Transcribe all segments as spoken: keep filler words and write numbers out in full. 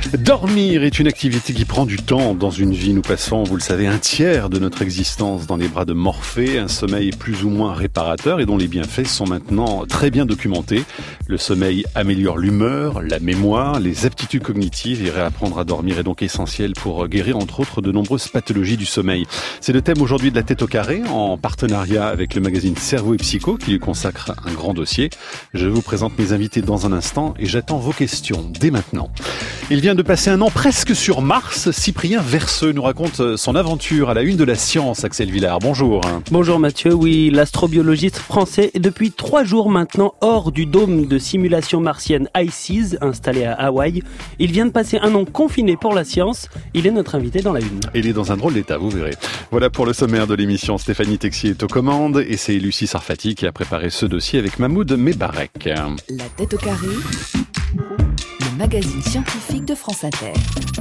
Dormir est une activité qui prend du temps dans une vie. Nous passons, vous le savez, un tiers de notre existence dans les bras de Morphée, un sommeil plus ou moins réparateur et dont les bienfaits sont maintenant très bien documentés. Le sommeil améliore l'humeur, la mémoire, les aptitudes cognitives et réapprendre à dormir est donc essentiel pour guérir entre autres de nombreuses pathologies du sommeil. C'est le thème aujourd'hui de La Tête au Carré, en partenariat avec le magazine Cerveau et Psycho qui lui consacre un grand dossier. Je vous présente mes invités dans un instant et j'attends vos questions dès maintenant. Il vient de passer un an presque sur Mars. Cyprien Verseux nous raconte son aventure à la une de la science. Axel Villard, bonjour. Bonjour Mathieu, oui, l'astrobiologiste français est depuis trois jours maintenant hors du dôme de simulation martienne ICES installé à Hawaï. Il vient de passer un an confiné pour la science. Il est notre invité dans la une. Il est dans un drôle d'état, vous verrez. Voilà pour le sommaire de l'émission. Stéphanie Texier est aux commandes et c'est Lucie Sarfati qui a préparé ce dossier avec Mahmoud Mebarek. La Tête au Carré, le magazine scientifique de France Inter.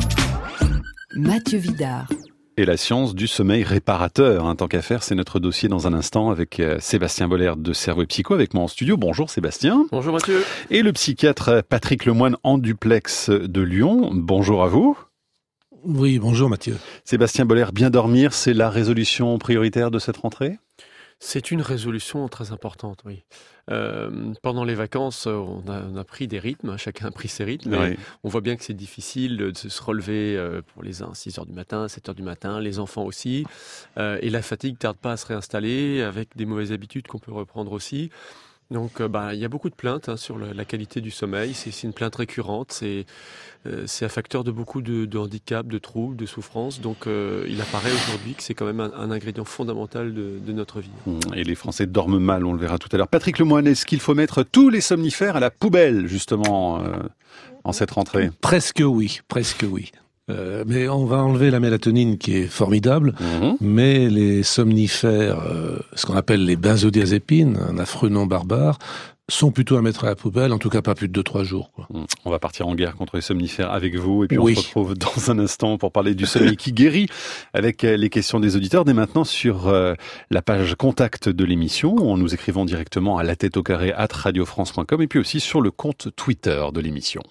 Mathieu Vidard. Et la science du sommeil réparateur. Hein, tant qu'à faire, c'est notre dossier dans un instant avec euh, Sébastien Bollert de Cerveau et Psycho avec moi en studio. Bonjour Sébastien. Bonjour Mathieu. Et le psychiatre Patrick Lemoine en duplex de Lyon. Bonjour à vous. Oui, bonjour Mathieu. Sébastien Bollert, bien dormir, c'est la résolution prioritaire de cette rentrée ? C'est une résolution très importante, oui. Euh, pendant les vacances, on a, on a pris des rythmes, chacun a pris ses rythmes. Oui. On voit bien que c'est difficile de se relever euh, pour les uns, six heures du matin, sept heures du matin, les enfants aussi. Euh, et la fatigue ne tarde pas à se réinstaller avec des mauvaises habitudes qu'on peut reprendre aussi. Donc, euh, bah, il y a beaucoup de plaintes hein, sur le, la qualité du sommeil. C'est, c'est une plainte récurrente. C'est, euh, c'est un facteur de beaucoup de, de handicaps, de troubles, de souffrances. Donc, euh, il apparaît aujourd'hui que c'est quand même un, un ingrédient fondamental de, de notre vie. Et les Français dorment mal, on le verra tout à l'heure. Patrick Lemoine, est-ce qu'il faut mettre tous les somnifères à la poubelle, justement, euh, en cette rentrée ? Presque oui, presque oui. Euh, mais on va enlever la mélatonine qui est formidable, mmh. mais les somnifères, euh, ce qu'on appelle les benzodiazépines, un affreux nom barbare, sont plutôt à mettre à la poubelle, en tout cas pas plus de deux trois jours. Quoi. Mmh. On va partir en guerre contre les somnifères avec vous, et puis oui. on se retrouve dans un instant pour parler du sommeil qui guérit, avec les questions des auditeurs. Dès maintenant sur euh, la page contact de l'émission, en nous écrivant directement à la tête au carré arobase radio france point com, et puis aussi sur le compte Twitter de l'émission.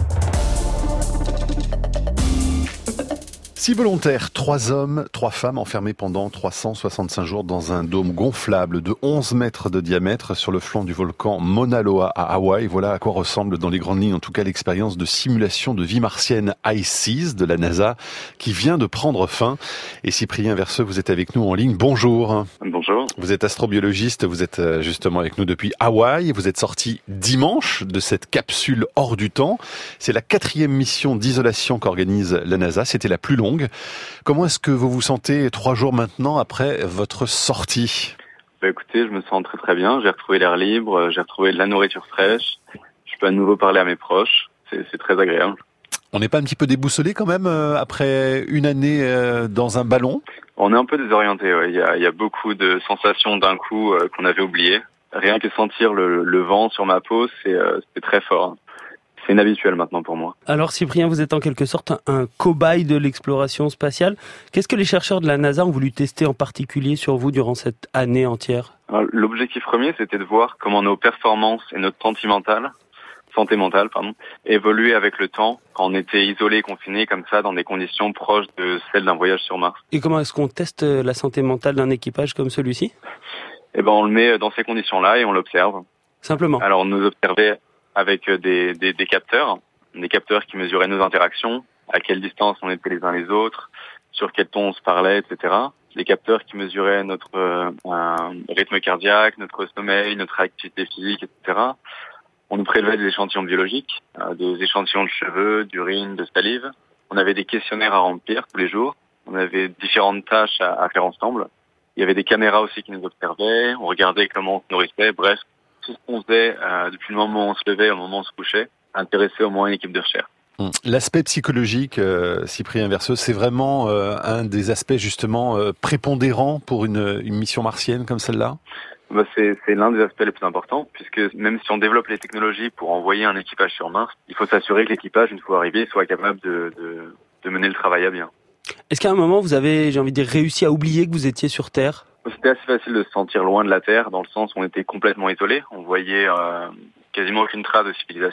Six volontaires, trois hommes, trois femmes enfermés pendant trois cent soixante-cinq jours dans un dôme gonflable de onze mètres de diamètre sur le flanc du volcan Mauna Loa à Hawaï. Voilà à quoi ressemble dans les grandes lignes en tout cas l'expérience de simulation de vie martienne ICES de la NASA qui vient de prendre fin. Et Cyprien Verseux, vous êtes avec nous en ligne. Bonjour. Bonjour. Vous êtes astrobiologiste, vous êtes justement avec nous depuis Hawaï. Vous êtes sorti dimanche de cette capsule hors du temps. C'est la quatrième mission d'isolation qu'organise la NASA. C'était la plus longue. Comment est-ce que vous vous sentez trois jours maintenant après votre sortie ? Bah écoutez, je me sens très très bien. J'ai retrouvé l'air libre, j'ai retrouvé de la nourriture fraîche. Je peux à nouveau parler à mes proches. C'est, c'est très agréable. On n'est pas un petit peu déboussolé quand même euh, après une année euh, dans un ballon ? On est un peu désorienté. Ouais. Il y a, il y a beaucoup de sensations d'un coup euh, qu'on avait oubliées. Rien que sentir le, le vent sur ma peau, c'est, euh, c'est très fort. C'est inhabituel maintenant pour moi. Alors Cyprien, vous êtes en quelque sorte un, un cobaye de l'exploration spatiale. Qu'est-ce que les chercheurs de la NASA ont voulu tester en particulier sur vous durant cette année entière ? Alors, l'objectif premier, c'était de voir comment nos performances et notre santé mentale, santé mentale, pardon, évoluaient avec le temps quand on était isolé et confiné comme ça dans des conditions proches de celles d'un voyage sur Mars. Et comment est-ce qu'on teste la santé mentale d'un équipage comme celui-ci ? Eh ben, on le met dans ces conditions-là et on l'observe. Simplement. Alors, on nous observait avec des, des, des capteurs, des capteurs qui mesuraient nos interactions, à quelle distance on était les uns les autres, sur quel ton on se parlait, et cetera. Des capteurs qui mesuraient notre euh, rythme cardiaque, notre sommeil, notre activité physique, et cetera. On nous prélevait des échantillons biologiques, euh, des échantillons de cheveux, d'urine, de salive. On avait des questionnaires à remplir tous les jours. On avait différentes tâches à, à faire ensemble. Il y avait des caméras aussi qui nous observaient. On regardait comment on se nourrissait. Bref, tout ce qu'on faisait euh, depuis le moment où on se levait au moment où on se couchait intéressait au moins une équipe de recherche. L'aspect psychologique, euh, Cyprien Verseux, c'est vraiment euh, un des aspects justement euh, prépondérants pour une, une mission martienne comme celle-là ? Bah c'est, c'est l'un des aspects les plus importants, puisque même si on développe les technologies pour envoyer un équipage sur Mars, il faut s'assurer que l'équipage, une fois arrivé, soit capable de, de, de mener le travail à bien. Est-ce qu'à un moment, vous avez, j'ai envie de dire, réussi à oublier que vous étiez sur Terre ? C'était assez facile de se sentir loin de la Terre, dans le sens où on était complètement isolé. On voyait euh, quasiment aucune trace de civilisation.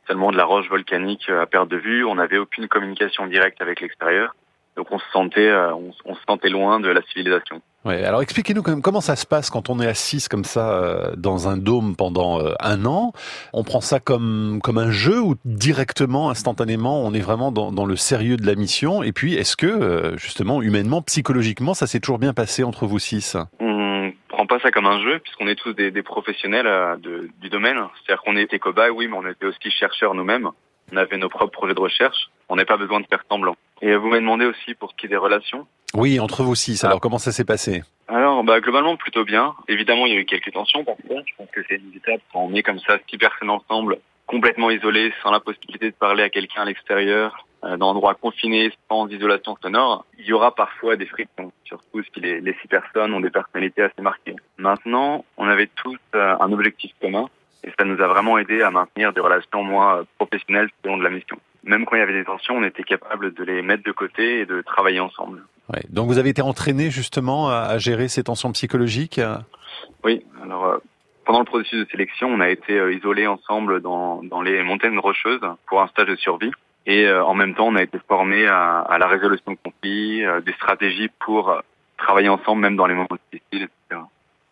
seulement de la roche volcanique à perte de vue. On n'avait aucune communication directe avec l'extérieur. Donc on se sentait, euh, on, on se sentait loin de la civilisation. Ouais, alors expliquez-nous quand même comment ça se passe quand on est assis comme ça euh, dans un dôme pendant euh, un an. On prend ça comme comme un jeu ou directement, instantanément, on est vraiment dans, dans le sérieux de la mission. Et puis, est-ce que euh, justement, humainement, psychologiquement, ça s'est toujours bien passé entre vous six ? On prend pas ça comme un jeu puisqu'on est tous des, des professionnels euh, de, du domaine. C'est-à-dire qu'on était cobayes, oui, mais on était aussi chercheurs nous-mêmes. On avait nos propres projets de recherche. On n'a pas besoin de faire semblant. Et vous m'avez demandé aussi pour ce qui est des relations. Oui, entre vous six. Alors, ah. comment ça s'est passé ? Alors, bah, globalement, plutôt bien. Évidemment, il y a eu quelques tensions parfois. Je pense que c'est inévitable quand on est comme ça, six personnes ensemble, complètement isolées, sans la possibilité de parler à quelqu'un à l'extérieur, euh, dans un endroit confiné, sans isolation sonore. Il y aura parfois des frictions, surtout si les, les six personnes ont des personnalités assez marquées. Maintenant, on avait tous euh, un objectif commun. Et ça nous a vraiment aidé à maintenir des relations moins professionnelles tout au long de la mission. Même quand il y avait des tensions, on était capable de les mettre de côté et de travailler ensemble. Ouais. Donc vous avez été entraîné justement à, à gérer ces tensions psychologiques ? Oui. Alors euh, pendant le processus de sélection, on a été euh, isolés ensemble dans, dans les montagnes rocheuses pour un stage de survie. Et euh, en même temps, on a été formés à, à la résolution de conflits, euh, des stratégies pour euh, travailler ensemble même dans les moments difficiles, et cetera.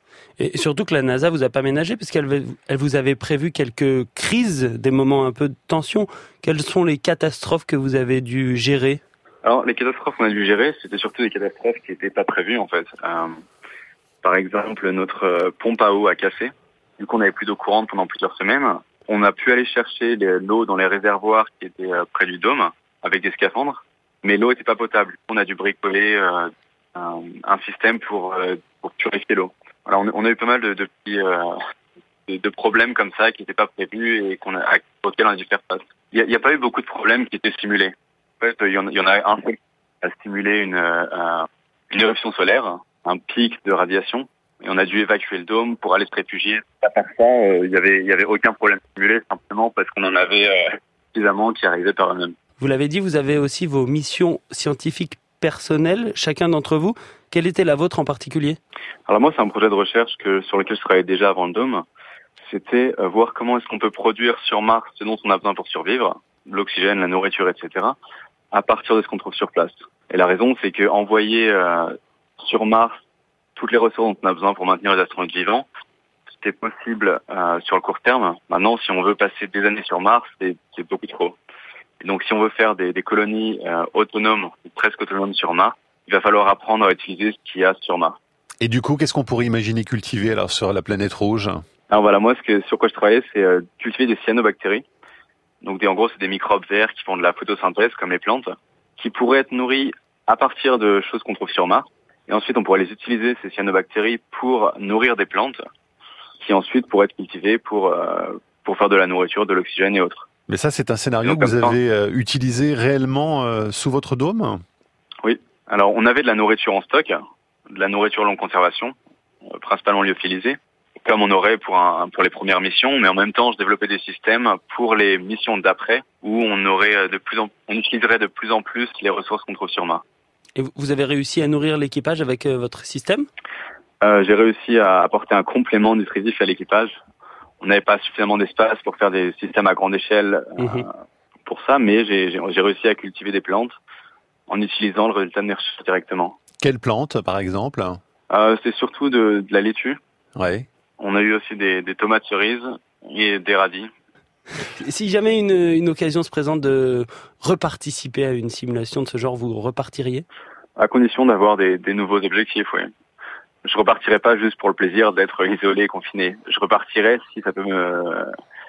Et surtout que la NASA vous a pas ménagé parce qu'elle elle vous avait prévu quelques crises, des moments un peu de tension. Quelles sont les catastrophes que vous avez dû gérer ? Alors, les catastrophes qu'on a dû gérer, c'était surtout des catastrophes qui n'étaient pas prévues, en fait. Euh, par exemple, notre euh, pompe à eau a cassé. Du coup, on n'avait plus d'eau courante pendant plusieurs semaines. On a pu aller chercher les, l'eau dans les réservoirs qui étaient euh, près du dôme, avec des scaphandres. Mais l'eau n'était pas potable. On a dû bricoler euh, un, un système pour, euh, pour purifier l'eau. Alors, on, on a eu pas mal de, de petits euh, de, de problèmes comme ça qui n'étaient pas prévus et qu'on a, auxquels on a dû faire face. Il n'y a, a pas eu beaucoup de problèmes qui étaient simulés. En fait, il y en, il y en a un seul qui a simulé une, euh, une éruption solaire, un pic de radiation, et on a dû évacuer le dôme pour aller se réfugier. À part ça, euh, il y avait, il y avait aucun problème simulé, simplement parce qu'on en avait euh, suffisamment qui arrivaient par eux-mêmes. Vous l'avez dit, vous avez aussi vos missions scientifiques personnelles, chacun d'entre vous. Quelle était la vôtre en particulier ? Alors moi, c'est un projet de recherche que, sur lequel je travaillais déjà avant le dôme. C'était euh, voir comment est-ce qu'on peut produire sur Mars ce dont on a besoin pour survivre, l'oxygène, la nourriture, et cetera, à partir de ce qu'on trouve sur place. Et la raison, c'est que envoyer euh, sur Mars toutes les ressources dont on a besoin pour maintenir les astronautes vivants, c'était possible euh, sur le court terme. Maintenant, si on veut passer des années sur Mars, c'est, c'est beaucoup trop. Et donc, si on veut faire des, des colonies euh, autonomes, ou presque autonomes sur Mars, il va falloir apprendre à utiliser ce qu'il y a sur Mars. Et du coup, qu'est-ce qu'on pourrait imaginer cultiver alors sur la planète rouge ? Alors voilà, moi, ce que, sur quoi je travaillais, c'est euh, cultiver des cyanobactéries. Donc, des, en gros, c'est des microbes verts qui font de la photosynthèse, comme les plantes, qui pourraient être nourris à partir de choses qu'on trouve sur Mars. Et ensuite, on pourrait les utiliser, ces cyanobactéries, pour nourrir des plantes, qui ensuite pourraient être cultivées pour, euh, pour faire de la nourriture, de l'oxygène et autres. Mais ça, c'est un scénario que vous avez euh, utilisé réellement euh, sous votre dôme ? Oui. Alors, on avait de la nourriture en stock, de la nourriture longue conservation, euh, principalement lyophilisée, comme on aurait pour, un, pour les premières missions, mais en même temps, je développais des systèmes pour les missions d'après, où on aurait de plus en, on utiliserait de plus en plus les ressources qu'on trouve sur Mars. Et vous avez réussi à nourrir l'équipage avec euh, votre système ? euh, J'ai réussi à apporter un complément nutritif à l'équipage. On n'avait pas suffisamment d'espace pour faire des systèmes à grande échelle euh, mmh. pour ça, mais j'ai, j'ai, j'ai réussi à cultiver des plantes en utilisant le résultat de mes recherches directement. Quelles plantes, par exemple ? euh, C'est surtout de, de la laitue. Ouais. On a eu aussi des, des tomates cerises et des radis. Si jamais une, une occasion se présente de reparticiper à une simulation de ce genre, vous repartiriez ? À condition d'avoir des, des nouveaux objectifs, oui. Je repartirai pas juste pour le plaisir d'être isolé et confiné. Je repartirai si ça peut me,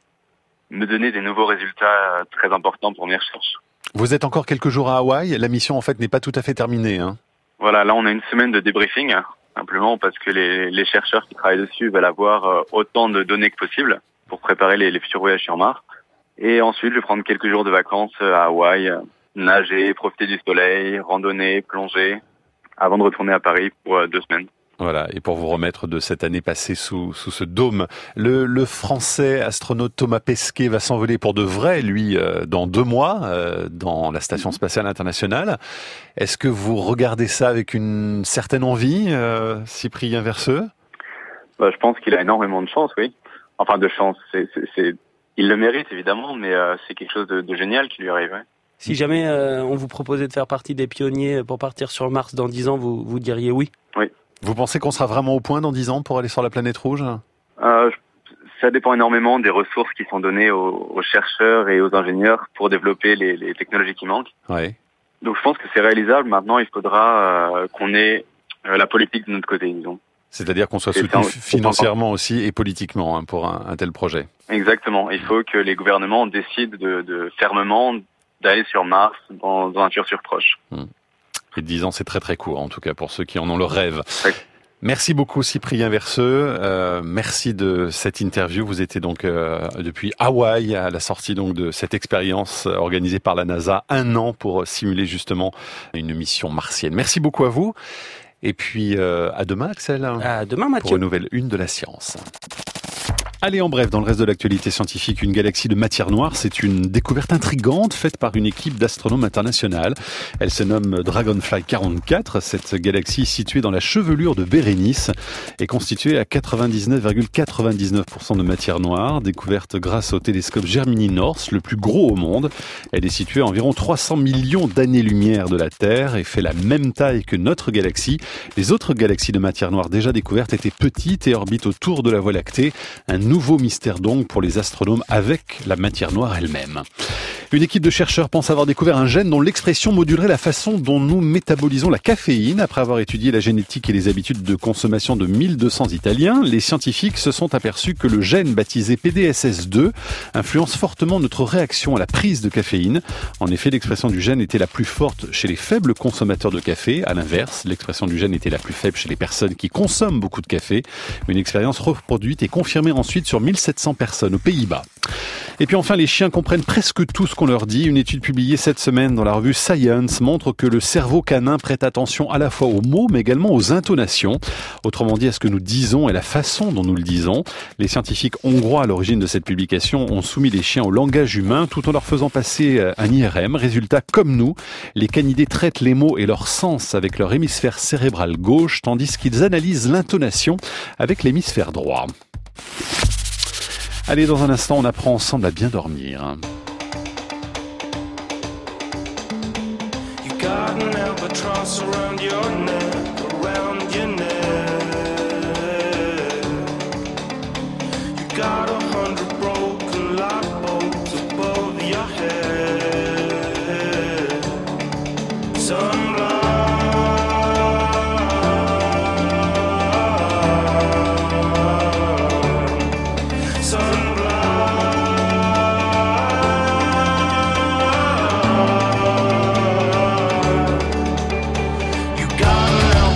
me donner des nouveaux résultats très importants pour mes recherches. Vous êtes encore quelques jours à Hawaï. La mission, en fait, n'est pas tout à fait terminée, hein. Voilà, là, on a une semaine de débriefing, simplement parce que les, les chercheurs qui travaillent dessus veulent avoir autant de données que possible pour préparer les, les futurs voyages sur Mars. Et ensuite, je vais prendre quelques jours de vacances à Hawaï, nager, profiter du soleil, randonner, plonger, avant de retourner à Paris pour deux semaines. Voilà, et pour vous remettre de cette année passée sous, sous ce dôme, le, le français astronaute Thomas Pesquet va s'envoler pour de vrai, lui, euh, dans deux mois, euh, dans la Station Spatiale Internationale. Est-ce que vous regardez ça avec une certaine envie, euh, Cyprien Verseux ? Bah, je pense qu'il a énormément de chance, oui. Enfin, de chance, c'est, c'est, c'est Il le mérite évidemment, mais euh, c'est quelque chose de, de génial qui lui arrive. Ouais. Si jamais euh, on vous proposait de faire partie des pionniers pour partir sur Mars dans dix ans, vous, vous diriez oui? Oui. Vous pensez qu'on sera vraiment au point dans dix ans pour aller sur la planète rouge? euh, Ça dépend énormément des ressources qui sont données aux, aux chercheurs et aux ingénieurs pour développer les, les technologies qui manquent. Ouais. Donc je pense que c'est réalisable. Maintenant, il faudra euh, qu'on ait euh, la politique de notre côté, disons. C'est-à-dire qu'on soit soutenu financièrement aussi et politiquement hein, pour un, un tel projet. Exactement. Il faut que les gouvernements décident de, de fermement d'aller sur Mars dans, dans un futur proche. Mmh. Et dix ans, c'est très très court, en tout cas pour ceux qui en ont le rêve. Ouais. Merci beaucoup Cyprien Verseux, euh, merci de cette interview. Vous étiez donc euh, depuis Hawaï à la sortie donc de cette expérience organisée par la NASA, un an pour simuler justement une mission martienne. Merci beaucoup à vous et puis euh, à demain Axel. À demain Mathieu. Pour une nouvelle une de la science. Allez, en bref, dans le reste de l'actualité scientifique, une galaxie de matière noire, c'est une découverte intrigante faite par une équipe d'astronomes internationales. Elle se nomme Dragonfly quarante-quatre. Cette galaxie située dans la chevelure de Bérénice est constituée à quatre-vingt-dix-neuf virgule quatre-vingt-dix-neuf pour cent de matière noire, découverte grâce au télescope Gemini North, le plus gros au monde. Elle est située à environ trois cents millions d'années-lumière de la Terre et fait la même taille que notre galaxie. Les autres galaxies de matière noire déjà découvertes étaient petites et orbitent autour de la Voie lactée. Un nouveau mystère donc pour les astronomes avec la matière noire elle-même. Une équipe de chercheurs pense avoir découvert un gène dont l'expression modulerait la façon dont nous métabolisons la caféine. Après avoir étudié la génétique et les habitudes de consommation de mille deux cents Italiens, les scientifiques se sont aperçus que le gène baptisé P D S S deux influence fortement notre réaction à la prise de caféine. En effet, l'expression du gène était la plus forte chez les faibles consommateurs de café. À l'inverse, l'expression du gène était la plus faible chez les personnes qui consomment beaucoup de café. Une expérience reproduite et confirmée ensuite sur mille sept cents personnes aux Pays-Bas. Et puis enfin, les chiens comprennent presque tout ce qu'on leur dit. Une étude publiée cette semaine dans la revue Science montre que le cerveau canin prête attention à la fois aux mots mais également aux intonations. Autrement dit, à ce que nous disons et la façon dont nous le disons. Les scientifiques hongrois à l'origine de cette publication ont soumis les chiens au langage humain tout en leur faisant passer un I R M. Résultat, comme nous, les canidés traitent les mots et leur sens avec leur hémisphère cérébral gauche tandis qu'ils analysent l'intonation avec l'hémisphère droit. Allez, dans un instant, on apprend ensemble à bien dormir. You got an albatross around your neck, around your neck. You got a hundred broken light bulbs above your head. Sunlight. You got an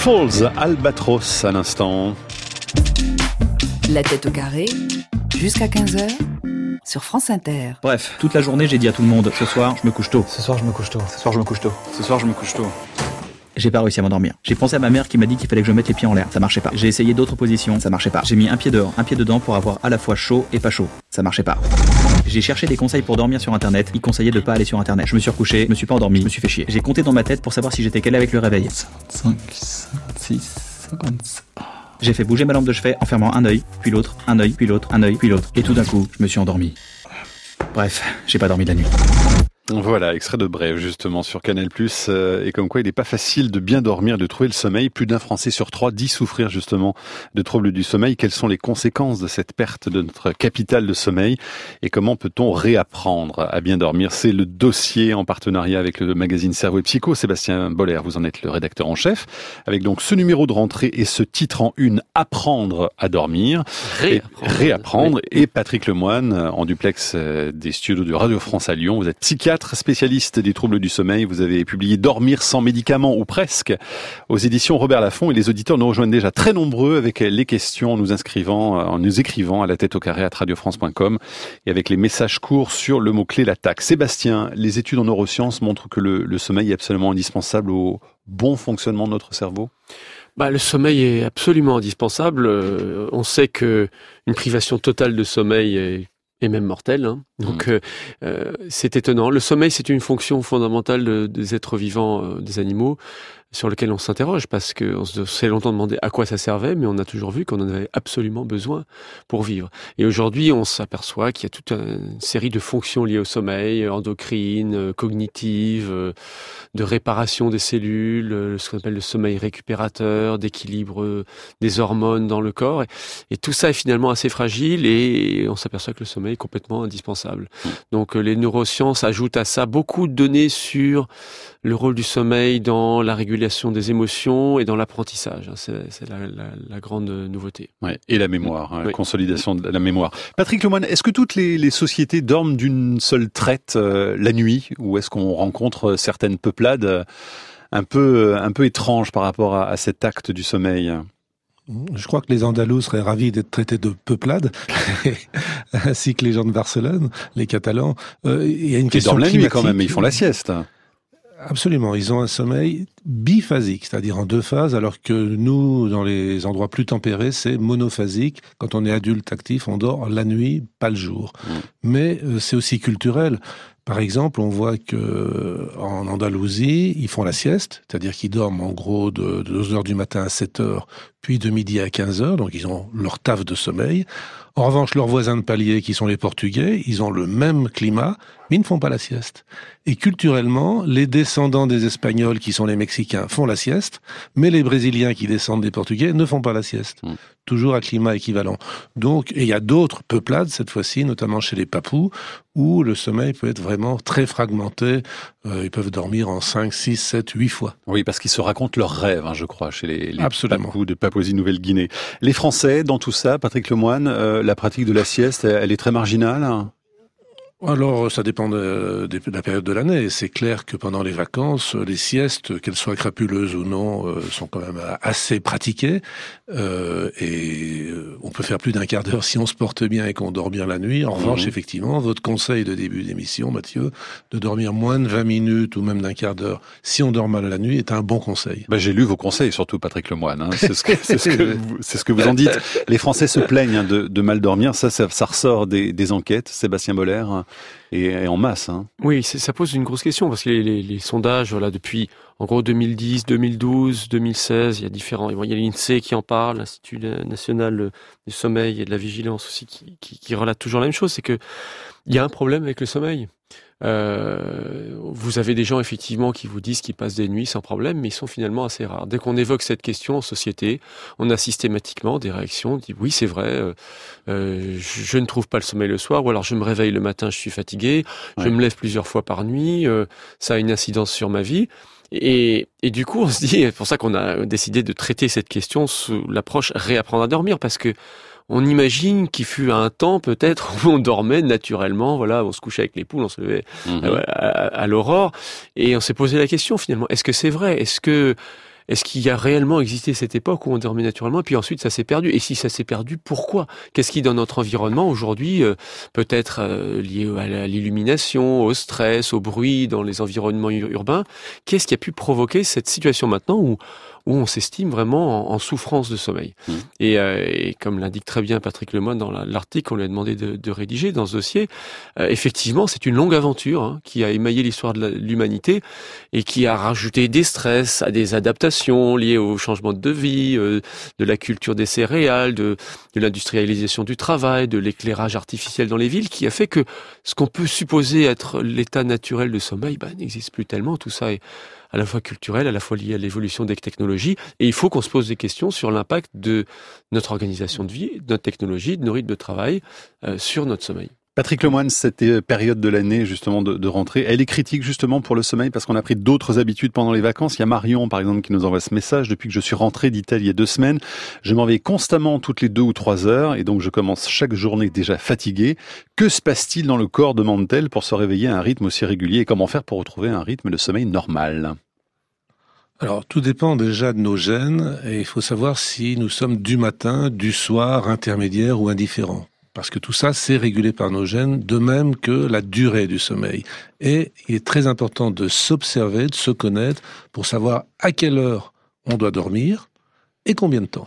Falls, Albatros à l'instant. La tête au carré, jusqu'à quinze heures, sur France Inter. Bref, toute la journée, j'ai dit à tout le monde, ce soir, je me couche tôt. Ce soir, je me couche tôt. Ce soir, je me couche tôt. Ce soir, je me couche tôt. J'ai pas réussi à m'endormir. J'ai pensé à ma mère qui m'a dit qu'il fallait que je mette les pieds en l'air. Ça marchait pas. J'ai essayé d'autres positions. Ça marchait pas. J'ai mis un pied dehors, un pied dedans pour avoir à la fois chaud et pas chaud. Ça marchait pas. J'ai cherché des conseils pour dormir sur internet. Ils conseillaient de pas aller sur internet. Je me suis recouché, je me suis pas endormi, je me suis fait chier. J'ai compté dans ma tête pour savoir si j'étais calé avec le réveil. cinquante-cinq, cinquante-six, cinquante-sept... J'ai fait bouger ma lampe de chevet en fermant un œil, puis l'autre, un œil, puis l'autre, un œil, puis l'autre. Et tout d'un coup, je me suis endormi. Bref, j'ai pas dormi de la nuit. Voilà, extrait de Brève justement sur Canal plus, euh, et comme quoi il n'est pas facile de bien dormir, de trouver le sommeil. Plus d'un Français sur trois dit souffrir justement de troubles du sommeil. Quelles sont les conséquences de cette perte de notre capital de sommeil et comment peut-on réapprendre à bien dormir? C'est le dossier en partenariat avec le magazine Cerveau et Psycho. Sébastien Boller, vous en êtes le rédacteur en chef, avec donc ce numéro de rentrée et ce titre en une, Apprendre à dormir, réapprendre, et, réapprendre. Oui. Et Patrick Lemoine en duplex des studios de Radio France à Lyon. Vous êtes psychiatre, spécialiste des troubles du sommeil. Vous avez publié Dormir sans médicaments ou presque aux éditions Robert Laffont, et les auditeurs nous rejoignent déjà très nombreux avec les questions en nous inscrivant, en nous écrivant à la tête au carré arobase radio france point com et avec les messages courts sur le mot-clé l'attaque. Sébastien, les études en neurosciences montrent que le, le sommeil est absolument indispensable au bon fonctionnement de notre cerveau. Bah, le sommeil est absolument indispensable. Euh, on sait que une privation totale de sommeil est et même mortel. Hein. Donc, mmh. euh, c'est étonnant. Le sommeil, c'est une fonction fondamentale de, des êtres vivants, euh, des animaux, sur lequel on s'interroge, parce qu'on s'est longtemps demandé à quoi ça servait, mais on a toujours vu qu'on en avait absolument besoin pour vivre. Et aujourd'hui, on s'aperçoit qu'il y a toute une série de fonctions liées au sommeil, endocrines, cognitives, de réparation des cellules, ce qu'on appelle le sommeil récupérateur, d'équilibre des hormones dans le corps. Et tout ça est finalement assez fragile, et on s'aperçoit que le sommeil est complètement indispensable. Donc les neurosciences ajoutent à ça beaucoup de données sur le rôle du sommeil dans la régulation des émotions et dans l'apprentissage. C'est, c'est la, la, la grande nouveauté. Ouais, et la mémoire, hein, oui. Consolidation de la mémoire. Patrick Lemoine, est-ce que toutes les, les sociétés dorment d'une seule traite euh, la nuit, ou est-ce qu'on rencontre certaines peuplades euh, un peu, un peu étranges par rapport à, à cet acte du sommeil ? Je crois que les Andalous seraient ravis d'être traités de peuplade, ainsi que les gens de Barcelone, les Catalans. Euh, il y a une question climatique. Ils dorment la nuit quand même, mais ils font la sieste. Absolument, ils ont un sommeil biphasique, c'est-à-dire en deux phases, alors que nous, dans les endroits plus tempérés, c'est monophasique. Quand on est adulte actif, on dort la nuit, pas le jour. Mmh. Mais euh, c'est aussi culturel. Par exemple, on voit que en Andalousie, ils font la sieste, c'est-à-dire qu'ils dorment en gros de deux heures du matin à sept heures, puis de midi à quinze heures, donc ils ont leur taf de sommeil. En revanche, leurs voisins de palier, qui sont les Portugais, ils ont le même climat, mais ils ne font pas la sieste. Et culturellement, les descendants des Espagnols, qui sont les Mexicains, font la sieste, mais les Brésiliens, qui descendent des Portugais, ne font pas la sieste. Mmh. Toujours à climat équivalent. Donc, et il y a d'autres peuplades, cette fois-ci, notamment chez les Papous, où le sommeil peut être vraiment très fragmenté. Euh, ils peuvent dormir en cinq, six, sept, huit fois. Oui, parce qu'ils se racontent leurs rêves, hein, je crois, chez les, les Absolument. Papous de Papouasie-Nouvelle-Guinée. Les Français, dans tout ça, Patrick Lemoine, euh, la pratique de la sieste, elle est très marginale, hein ? Alors, ça dépend de, de, de la période de l'année. C'est clair que pendant les vacances, les siestes, qu'elles soient crapuleuses ou non, euh, sont quand même assez pratiquées. Euh, et on peut faire plus d'un quart d'heure si on se porte bien et qu'on dort bien la nuit. En mmh. revanche, effectivement, votre conseil de début d'émission, Mathieu, de dormir moins de vingt minutes ou même d'un quart d'heure si on dort mal la nuit, est un bon conseil. Bah, j'ai lu vos conseils, surtout Patrick Lemoine. Hein. C'est, ce que, c'est, ce que vous, c'est ce que vous en dites. Les Français se plaignent hein, de, de mal dormir. Ça, ça, ça ressort des, des enquêtes. Sébastien Boller. Et, et en masse. Hein. Oui, c'est, ça pose une grosse question, parce que les, les, les sondages, voilà, depuis en gros deux mille dix, deux mille douze, deux mille seize, il y a différents. Il y a l'INSEE qui en parle, l'Institut national du sommeil et de la vigilance aussi, qui, qui, qui relate toujours la même chose, c'est que il y a un problème avec le sommeil. Euh, vous avez des gens effectivement qui vous disent qu'ils passent des nuits sans problème, mais ils sont finalement assez rares. Dès qu'on évoque cette question en société, on a systématiquement des réactions. On dit oui, c'est vrai, euh, euh, je, je ne trouve pas le sommeil le soir, ou alors je me réveille le matin, je suis fatigué, ouais. je me lève plusieurs fois par nuit, euh, ça a une incidence sur ma vie. Et, et du coup, on se dit, c'est pour ça qu'on a décidé de traiter cette question sous l'approche réapprendre à dormir, parce que on imagine qu'il fut un temps peut-être où on dormait naturellement, voilà, on se couchait avec les poules, on se levait mmh. à, à, à l'aurore, et on s'est posé la question finalement, est-ce que c'est vrai ? Est-ce que est-ce qu'il y a réellement existé cette époque où on dormait naturellement et puis ensuite ça s'est perdu? Et si ça s'est perdu, pourquoi? Qu'est-ce qui dans notre environnement aujourd'hui euh, peut être euh, lié à l'illumination, au stress, au bruit dans les environnements urbains? Qu'est-ce qui a pu provoquer cette situation maintenant où où on s'estime vraiment en, en souffrance de sommeil. Mmh. Et, euh, et comme l'indique très bien Patrick Lemoine dans la, l'article qu'on lui a demandé de, de rédiger dans ce dossier, euh, effectivement, c'est une longue aventure hein, qui a émaillé l'histoire de la, l'humanité et qui a rajouté des stress à des adaptations liées au changement de vie, euh, de la culture des céréales, de, de l'industrialisation du travail, de l'éclairage artificiel dans les villes, qui a fait que ce qu'on peut supposer être l'état naturel de sommeil bah, n'existe plus tellement. Tout ça est à la fois culturel, à la fois lié à l'évolution des technologies. Et il faut qu'on se pose des questions sur l'impact de notre organisation de vie, de notre technologie, de nos rythmes de travail euh, sur notre sommeil. Patrick Lemoine, cette période de l'année justement de, de rentrée, elle est critique justement pour le sommeil parce qu'on a pris d'autres habitudes pendant les vacances. Il y a Marion par exemple qui nous envoie ce message. Depuis que je suis rentré d'Italie il y a deux semaines, je m'en vais constamment toutes les deux ou trois heures et donc je commence chaque journée déjà fatigué. Que se passe-t-il dans le corps, demande-t-elle, pour se réveiller à un rythme aussi régulier et comment faire pour retrouver un rythme de sommeil normal? Alors, tout dépend déjà de nos gènes et il faut savoir si nous sommes du matin, du soir, intermédiaire ou indifférents. Parce que tout ça, c'est régulé par nos gènes, de même que la durée du sommeil. Et il est très important de s'observer, de se connaître pour savoir à quelle heure on doit dormir et combien de temps.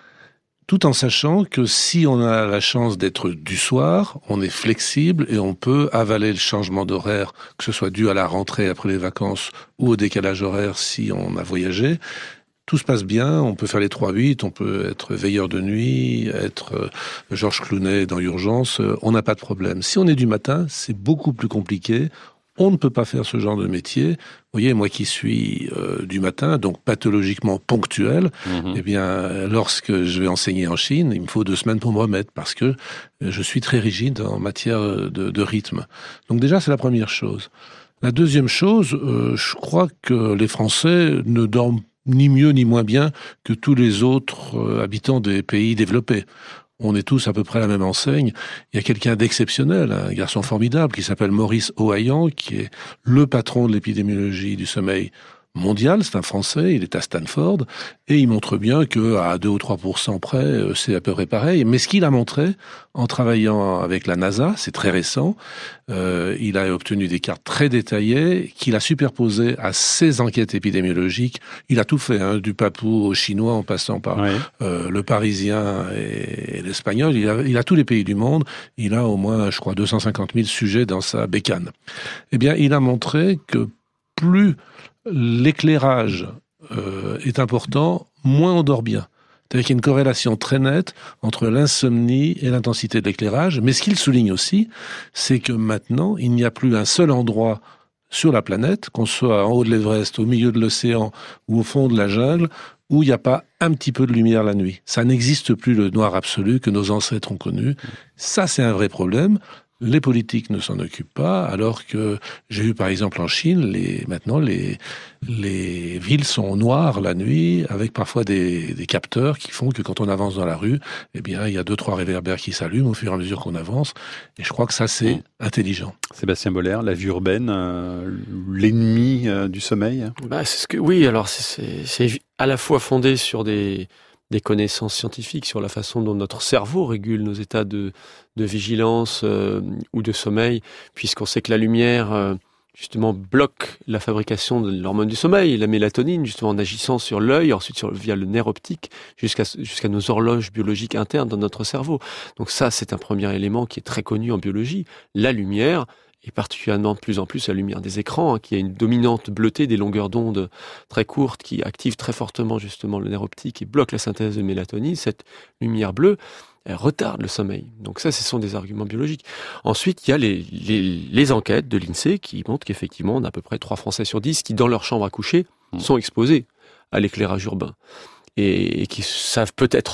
Tout en sachant que si on a la chance d'être du soir, on est flexible et on peut avaler le changement d'horaire, que ce soit dû à la rentrée après les vacances ou au décalage horaire si on a voyagé. Tout se passe bien, on peut faire les trois huit, on peut être veilleur de nuit, être euh, Georges Clooney dans Urgence, euh, on n'a pas de problème. Si on est du matin, c'est beaucoup plus compliqué. On ne peut pas faire ce genre de métier. Vous voyez, moi qui suis euh, du matin, donc pathologiquement ponctuel, mmh. eh bien, lorsque je vais enseigner en Chine, il me faut deux semaines pour me remettre parce que je suis très rigide en matière de, de rythme. Donc déjà, c'est la première chose. La deuxième chose, euh, je crois que les Français ne dorment ni mieux ni moins bien que tous les autres euh, habitants des pays développés. On est tous à peu près à la même enseigne. Il y a quelqu'un d'exceptionnel, un garçon formidable qui s'appelle Maurice Ohayan, qui est le patron de l'épidémiologie du sommeil mondial. C'est un Français, il est à Stanford, et il montre bien que à deux ou trois pour cent près, c'est à peu près pareil. Mais ce qu'il a montré en travaillant avec la NASA, c'est très récent, euh, il a obtenu des cartes très détaillées qu'il a superposées à ses enquêtes épidémiologiques. Il a tout fait, hein, du papou au chinois en passant par oui. euh, le parisien et, et l'espagnol. Il a, il a tous les pays du monde. Il a au moins, je crois, deux cent cinquante mille sujets dans sa bécane. Eh bien, il a montré que plus l'éclairage euh, est important, moins on dort bien. C'est-à-dire qu'il y a une corrélation très nette entre l'insomnie et l'intensité de l'éclairage. Mais ce qu'il souligne aussi, c'est que maintenant, il n'y a plus un seul endroit sur la planète, qu'on soit en haut de l'Everest, au milieu de l'océan ou au fond de la jungle, où il n'y a pas un petit peu de lumière la nuit. Ça n'existe plus le noir absolu que nos ancêtres ont connu. Ça, c'est un vrai problème. Les politiques ne s'en occupent pas, alors que j'ai vu par exemple en Chine, les, maintenant les, les villes sont noires la nuit, avec parfois des, des capteurs qui font que quand on avance dans la rue, eh bien il y a deux trois réverbères qui s'allument au fur et à mesure qu'on avance. Et je crois que ça c'est mmh. intelligent. Sébastien Boller, la vie urbaine, euh, l'ennemi euh, du sommeil. Bah c'est ce que oui, alors c'est, c'est, c'est à la fois fondé sur des des connaissances scientifiques sur la façon dont notre cerveau régule nos états de, de vigilance euh, ou de sommeil, puisqu'on sait que la lumière, euh, justement, bloque la fabrication de l'hormone du sommeil, la mélatonine, justement, en agissant sur l'œil, ensuite sur, via le nerf optique, jusqu'à, jusqu'à nos horloges biologiques internes dans notre cerveau. Donc ça, c'est un premier élément qui est très connu en biologie. La lumière, et particulièrement de plus en plus la lumière des écrans, hein, qui a une dominante bleutée des longueurs d'onde très courtes, qui active très fortement justement le nerf optique et bloque la synthèse de mélatonine. Cette lumière bleue, elle retarde le sommeil. Donc ça, ce sont des arguments biologiques. Ensuite, il y a les, les, les enquêtes de l'INSEE qui montrent qu'effectivement, on a à peu près trois Français sur dix qui, dans leur chambre à coucher, sont exposés à l'éclairage urbain. Et, et qui savent peut-être pas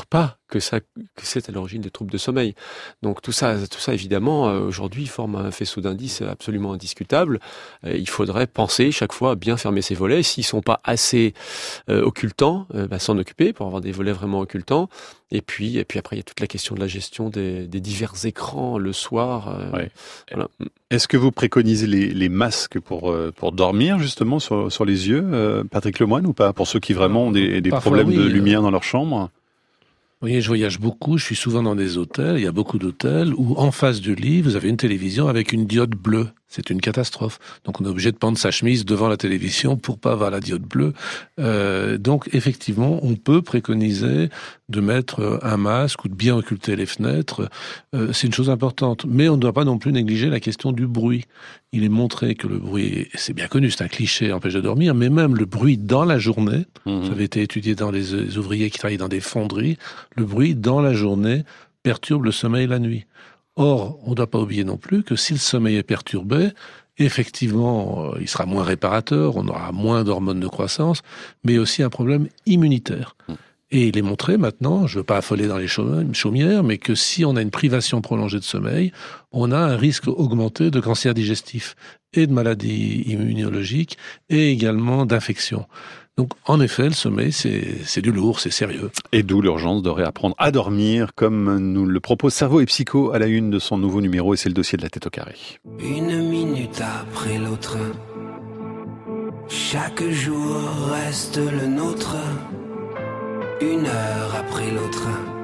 que ça, que c'est à l'origine des troubles de sommeil. Donc tout ça, tout ça évidemment, euh, aujourd'hui, forme un faisceau d'indices absolument indiscutable. Euh, il faudrait penser chaque fois à bien fermer ses volets. S'ils sont pas assez euh, occultants, euh, bah, s'en occuper pour avoir des volets vraiment occultants. Et puis, et puis après, il y a toute la question de la gestion des, des divers écrans le soir. Euh, ouais. Voilà. Est-ce que vous préconisez les, les masques pour, euh, pour dormir justement sur, sur les yeux, euh, Patrick Lemoine, ou pas, pour ceux qui vraiment ont des, des Parfois, problèmes oui, de euh... lumière dans leur chambre? Vous voyez, je voyage beaucoup, je suis souvent dans des hôtels, il y a beaucoup d'hôtels où en face du lit, vous avez une télévision avec une diode bleue. C'est une catastrophe. Donc on est obligé de pendre sa chemise devant la télévision pour pas avoir la diode bleue. Euh, donc effectivement, on peut préconiser de mettre un masque ou de bien occulter les fenêtres. Euh, c'est une chose importante. Mais on ne doit pas non plus négliger la question du bruit. Il est montré que le bruit, c'est bien connu, c'est un cliché, empêche de dormir, mais même le bruit dans la journée, mmh. ça avait été étudié dans les, les ouvriers qui travaillaient dans des fonderies, le bruit dans la journée perturbe le sommeil la nuit. Or, on ne doit pas oublier non plus que si le sommeil est perturbé, effectivement, il sera moins réparateur, on aura moins d'hormones de croissance, mais aussi un problème immunitaire. Et il est montré maintenant, je ne veux pas affoler dans les chaumières, mais que si on a une privation prolongée de sommeil, on a un risque augmenté de cancer digestif et de maladies immunologiques et également d'infections. Donc, en effet, le sommeil, c'est, c'est du lourd, c'est sérieux. Et d'où l'urgence de réapprendre à dormir, comme nous le propose Cerveau et Psycho à la une de son nouveau numéro, et c'est le dossier de la tête au carré. Une minute après l'autre, chaque jour reste le nôtre. Une heure après l'autre,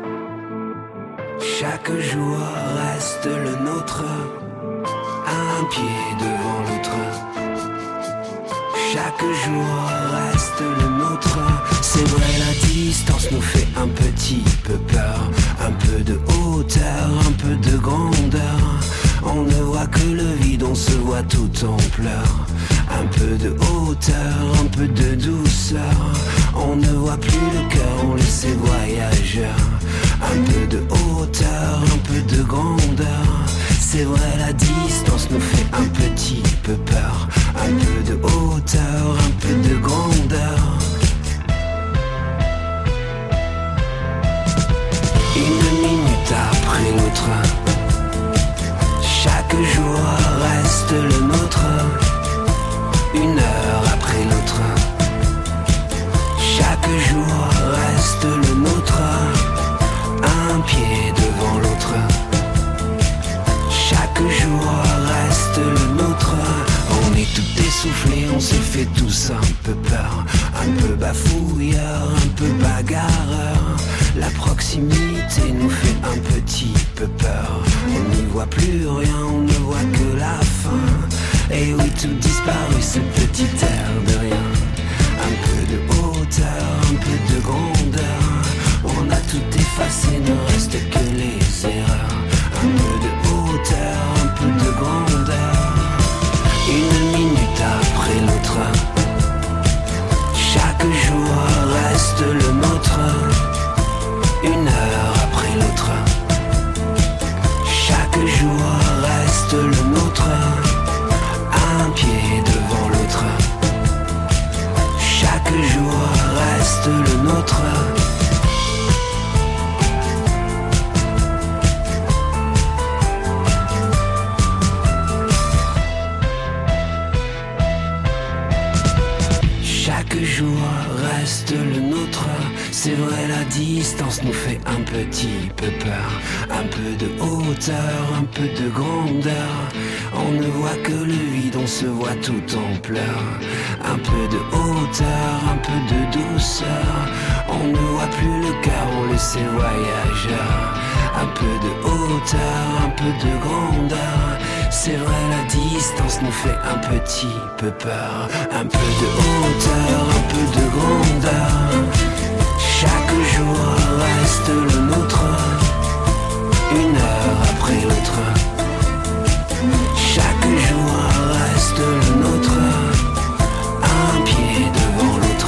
chaque jour reste le nôtre. Un pied devant l'autre, chaque jour reste le nôtre. C'est vrai, la distance nous fait un petit peu peur. Un peu de hauteur, un peu de grandeur. On ne voit que le vide, on se voit tout en pleurs. Un peu de hauteur, un peu de douceur. On ne voit plus le cœur, on le sait voyageur. Un peu de hauteur, un peu de grandeur. C'est vrai, la distance nous fait un petit peu peur. Un peu de hauteur, un peu de grandeur. Une minute après l'autre, chaque jour reste le nôtre. Une heure après l'autre, chaque jour reste le nôtre. Un pied devant l'autre, chaque jour reste le nôtre. On est tout essoufflé, on se fait tous un peu peur. Un peu bafouilleur, un peu bagarreur. La proximité nous fait un petit peu peur. On n'y voit plus rien, on ne voit que la fin. Et oui, tout disparu, ce petit air de rien. Un peu de hauteur, un peu de grandeur. On a tout effacé, ne reste que les erreurs. Un peu de hauteur, un peu de grandeur. Une minute après l'autre, chaque jour reste le nôtre. Une heure après l'autre, chaque jour reste le nôtre. Un pied devant l'autre, chaque jour reste le nôtre. Chaque jour reste le nôtre. C'est vrai, la distance nous fait un petit peu peur. Un peu de hauteur, un peu de grandeur. On ne voit que le vide, on se voit tout en pleurs. Un peu de hauteur, un peu de douceur. On ne voit plus le cœur, on le sait voyageur. Un peu de hauteur, un peu de grandeur. C'est vrai, la distance nous fait un petit peu peur. Un peu de hauteur, un peu de grandeur. Chaque jour reste le nôtre. Une heure après l'autre, chaque jour reste le nôtre. Un pied devant l'autre,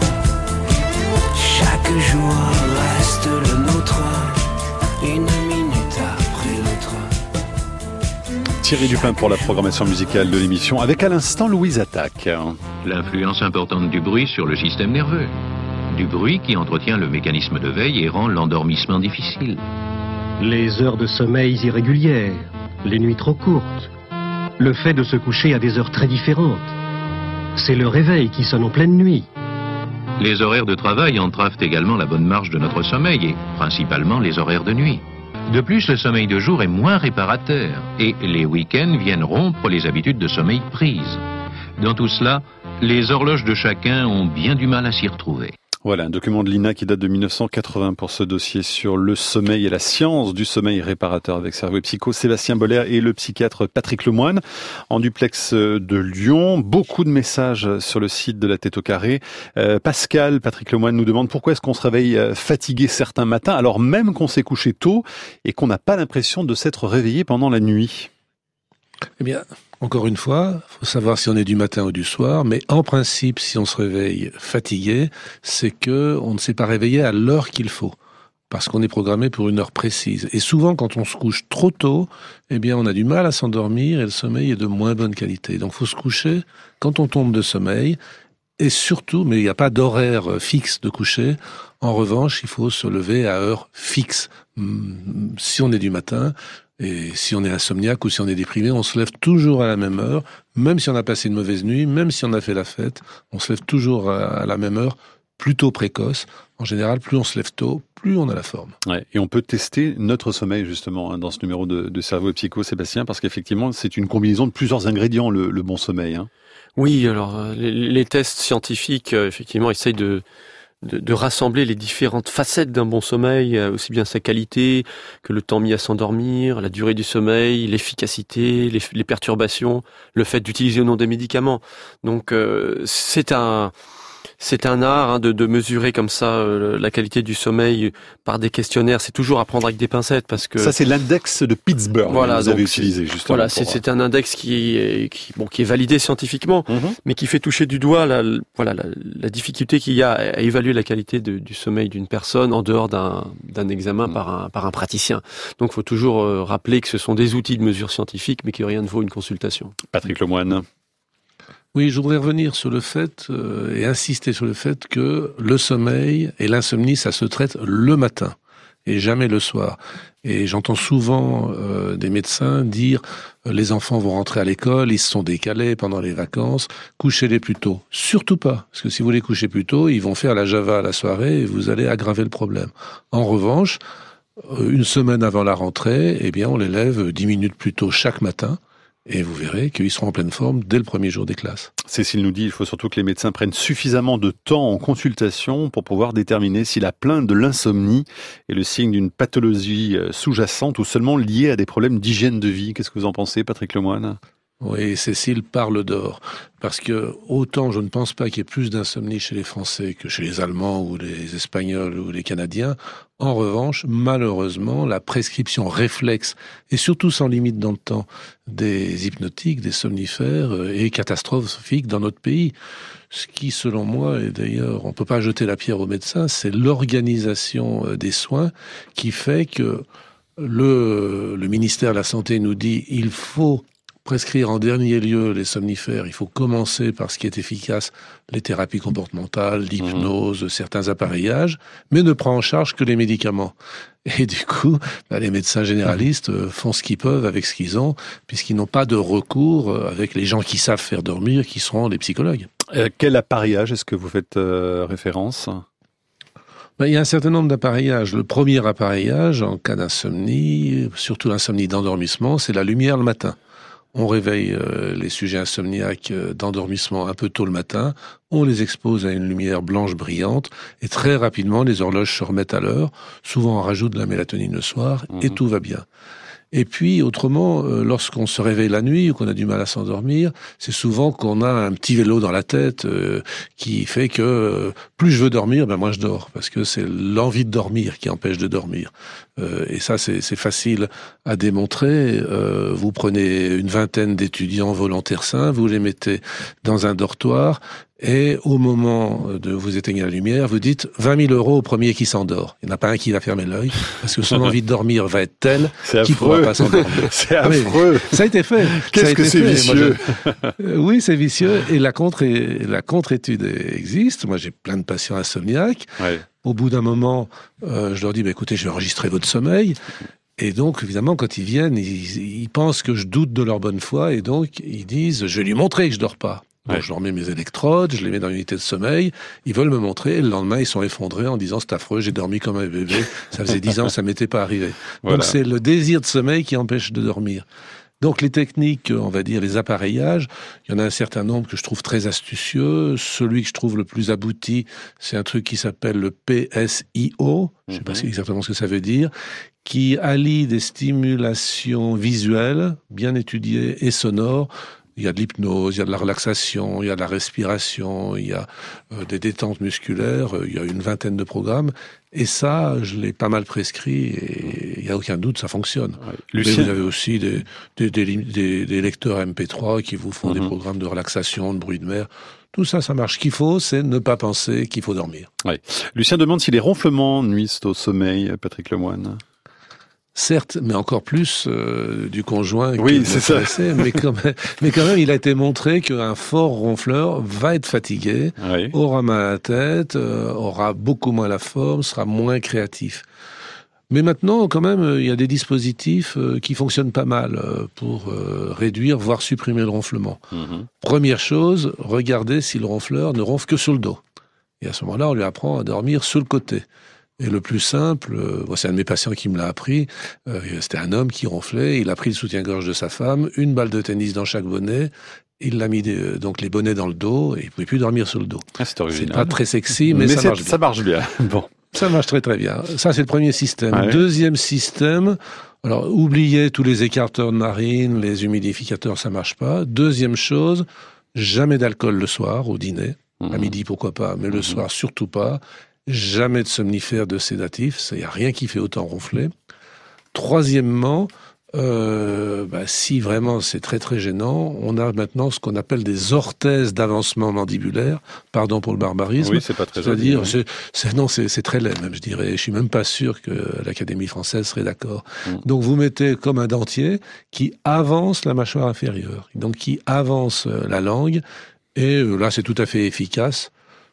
chaque jour reste le nôtre. Une minute après l'autre. Thierry Dupin pour la programmation musicale de l'émission, avec à l'instant Louise Attaque. L'influence importante du bruit sur le système nerveux. du bruit qui entretient le mécanisme de veille et rend l'endormissement difficile. Les heures de sommeil irrégulières, les nuits trop courtes, le fait de se coucher à des heures très différentes. C'est le réveil qui sonne en pleine nuit. Les horaires de travail entravent également la bonne marche de notre sommeil et principalement les horaires de nuit. De plus, le sommeil de jour est moins réparateur et les week-ends viennent rompre les habitudes de sommeil prises. Dans tout cela, les horloges de chacun ont bien du mal à s'y retrouver. Voilà, un document de l'I N A qui date de mille neuf cent quatre-vingts pour ce dossier sur le sommeil et la science du sommeil réparateur avec Cerveau et Psycho, Sébastien Boller et le psychiatre Patrick Lemoine en duplex de Lyon. Beaucoup de messages sur le site de La Tête au Carré. Euh, Pascal, Patrick Lemoine nous demande pourquoi est-ce qu'on se réveille fatigué certains matins alors même qu'on s'est couché tôt et qu'on n'a pas l'impression de s'être réveillé pendant la nuit. Eh bien, encore une fois, il faut savoir si on est du matin ou du soir, mais en principe, si on se réveille fatigué, c'est que on ne s'est pas réveillé à l'heure qu'il faut, parce qu'on est programmé pour une heure précise. Et souvent, quand on se couche trop tôt, eh bien, on a du mal à s'endormir et le sommeil est de moins bonne qualité. Donc, il faut se coucher quand on tombe de sommeil, et surtout, mais il n'y a pas d'horaire fixe de coucher. En revanche, il faut se lever à heure fixe. Si on est du matin, et si on est insomniaque ou si on est déprimé, on se lève toujours à la même heure, même si on a passé une mauvaise nuit, même si on a fait la fête, on se lève toujours à la même heure, plutôt précoce. En général, plus on se lève tôt, plus on a la forme. Ouais, et on peut tester notre sommeil justement hein, dans ce numéro de, de Cerveau et Psycho, Sébastien, parce qu'effectivement, c'est une combinaison de plusieurs ingrédients, le, le bon sommeil. Hein. Oui, alors les, les tests scientifiques, euh, effectivement, essayent de De, de rassembler les différentes facettes d'un bon sommeil, aussi bien sa qualité que le temps mis à s'endormir, la durée du sommeil, l'efficacité, les, les perturbations, le fait d'utiliser ou non des médicaments. Donc euh, c'est un c'est un art hein, de, de mesurer comme ça euh, la qualité du sommeil par des questionnaires. C'est toujours à prendre avec des pincettes parce que ça c'est l'index de Pittsburgh voilà, que vous avez utilisé justement. Voilà, c'est, c'est un index qui est qui, bon qui est validé scientifiquement, mm-hmm. mais qui fait toucher du doigt la voilà la, la difficulté qu'il y a à évaluer la qualité de, du sommeil d'une personne en dehors d'un d'un examen mm. par un par un praticien. Donc, il faut toujours euh, rappeler que ce sont des outils de mesure scientifique, mais que rien ne vaut une consultation. Patrick Lemoine. Oui, je voudrais revenir sur le fait euh, et insister sur le fait que le sommeil et l'insomnie, ça se traite le matin et jamais le soir. Et j'entends souvent euh, des médecins dire euh, les enfants vont rentrer à l'école, ils se sont décalés pendant les vacances, couchez-les plus tôt. Surtout pas, parce que si vous les couchez plus tôt, ils vont faire la java à la soirée et vous allez aggraver le problème. En revanche, euh, une semaine avant la rentrée, eh bien on les lève dix minutes plus tôt chaque matin. Et vous verrez qu'ils seront en pleine forme dès le premier jour des classes. Cécile nous dit qu'il faut surtout que les médecins prennent suffisamment de temps en consultation pour pouvoir déterminer si la plainte de l'insomnie est le signe d'une pathologie sous-jacente ou seulement liée à des problèmes d'hygiène de vie. Qu'est-ce que vous en pensez, Patrick Lemoine ? Oui, Cécile parle d'or. Parce que autant je ne pense pas qu'il y ait plus d'insomnie chez les Français que chez les Allemands ou les Espagnols ou les Canadiens. En revanche, malheureusement, la prescription réflexe et surtout sans limite dans le temps des hypnotiques, des somnifères est catastrophique dans notre pays. Ce qui, selon moi, et d'ailleurs, on ne peut pas jeter la pierre aux médecins, c'est l'organisation des soins qui fait que le, le ministère de la Santé nous dit il faut prescrire en dernier lieu les somnifères, il faut commencer par ce qui est efficace, les thérapies comportementales, l'hypnose, mmh. certains appareillages, mais ne prend en charge que les médicaments. Et du coup, bah, les médecins généralistes mmh. font ce qu'ils peuvent avec ce qu'ils ont, puisqu'ils n'ont pas de recours avec les gens qui savent faire dormir, qui seront les psychologues. Euh, quel appareillage est-ce que vous faites euh, référence ? Ben, il y a un certain nombre d'appareillages. Le premier appareillage, en cas d'insomnie, surtout l'insomnie d'endormissement, c'est la lumière le matin. On réveille euh, les sujets insomniaques euh, d'endormissement un peu tôt le matin, on les expose à une lumière blanche brillante et très rapidement les horloges se remettent à l'heure. Souvent on rajoute de la mélatonine le soir mmh. et tout va bien. Et puis, autrement, euh, lorsqu'on se réveille la nuit ou qu'on a du mal à s'endormir, c'est souvent qu'on a un petit vélo dans la tête euh, qui fait que euh, plus je veux dormir, ben moins je dors, parce que c'est l'envie de dormir qui empêche de dormir. Euh, et ça, c'est, c'est facile à démontrer. Euh, vous prenez une vingtaine d'étudiants volontaires sains, vous les mettez dans un dortoir, et au moment de vous éteignez la lumière, vous dites vingt mille euros au premier qui s'endort. Il n'y en a pas un qui va fermer l'œil, parce que son envie de dormir va être telle qu'il ne pourra pas s'endormir. C'est affreux. Ah, ça a été fait. Qu'est-ce ça que c'est fait. vicieux. Moi, je... Oui, c'est vicieux. Et la, contre... la contre-étude existe. Moi, j'ai plein de patients insomniaques. Ouais. Au bout d'un moment, euh, je leur dis, bah, écoutez, je vais enregistrer votre sommeil. Et donc, évidemment, quand ils viennent, ils, ils pensent que je doute de leur bonne foi. Et donc, ils disent, je vais lui montrer que je dors pas. Donc, ouais. Je leur mets mes électrodes, je les mets dans l'unité de sommeil. Ils veulent me montrer. Et le lendemain, ils sont effondrés en disant, c'est affreux, j'ai dormi comme un bébé. Ça faisait dix ans, ça m'était pas arrivé. Voilà. Donc, c'est le désir de sommeil qui empêche de dormir. Donc les techniques, on va dire les appareillages, il y en a un certain nombre que je trouve très astucieux. Celui que je trouve le plus abouti, c'est un truc qui s'appelle le P S I O, je ne sais pas mm-hmm. exactement ce que ça veut dire, qui allie des stimulations visuelles, bien étudiées, et sonores. Il y a de l'hypnose, il y a de la relaxation, il y a de la respiration, il y a euh, des détentes musculaires, euh, il y a une vingtaine de programmes. Et ça, je l'ai pas mal prescrit et il n'y a aucun doute, ça fonctionne. Ouais. Lucien... Mais vous avez aussi des, des, des, des, des lecteurs M P trois qui vous font mm-hmm. des programmes de relaxation, de bruit de mer. Tout ça, ça marche. Ce qu'il faut, c'est ne pas penser qu'il faut dormir. Ouais. Lucien demande si les ronflements nuisent au sommeil, Patrick Lemoine. Certes, mais encore plus euh, du conjoint. Oui, c'est ça. Mais quand même, mais quand même, il a été montré qu'un fort ronfleur va être fatigué, oui. aura mal à la tête, euh, aura beaucoup moins la forme, sera moins créatif. Mais maintenant, quand même, il y a des dispositifs euh, qui fonctionnent pas mal euh, pour euh, réduire, voire supprimer le ronflement. Mm-hmm. Première chose, regardez si le ronfleur ne ronfle que sur le dos. Et à ce moment-là, on lui apprend à dormir sur le côté. Et le plus simple, euh, c'est un de mes patients qui me l'a appris, euh, c'était un homme qui ronflait, il a pris le soutien-gorge de sa femme, une balle de tennis dans chaque bonnet, il l'a mis des, donc les bonnets dans le dos, et il ne pouvait plus dormir sur le dos. Ah, c'est original. C'est pas très sexy, mais, mais ça marche bien. Ça marche bien. Bon. Ça marche très très bien. Ça, c'est le premier système. Ouais. Deuxième système, alors oubliez tous les écarteurs de narines, les humidificateurs, ça marche pas. Deuxième chose, jamais d'alcool le soir, au dîner. Mmh. À midi, pourquoi pas, mais mmh. le soir, surtout pas. Jamais de somnifères, de sédatifs, il n'y a rien qui fait autant ronfler. Troisièmement, euh, bah, si vraiment c'est très très gênant, on a maintenant ce qu'on appelle des orthèses d'avancement mandibulaire. Pardon pour le barbarisme. Oui, c'est pas très C'est-à-dire, joli, c'est, c'est, non, c'est, c'est très laid même, je dirais. Je suis même pas sûr que l'Académie française serait d'accord. Mm. Donc vous mettez comme un dentier qui avance la mâchoire inférieure, donc qui avance la langue, et là c'est tout à fait efficace.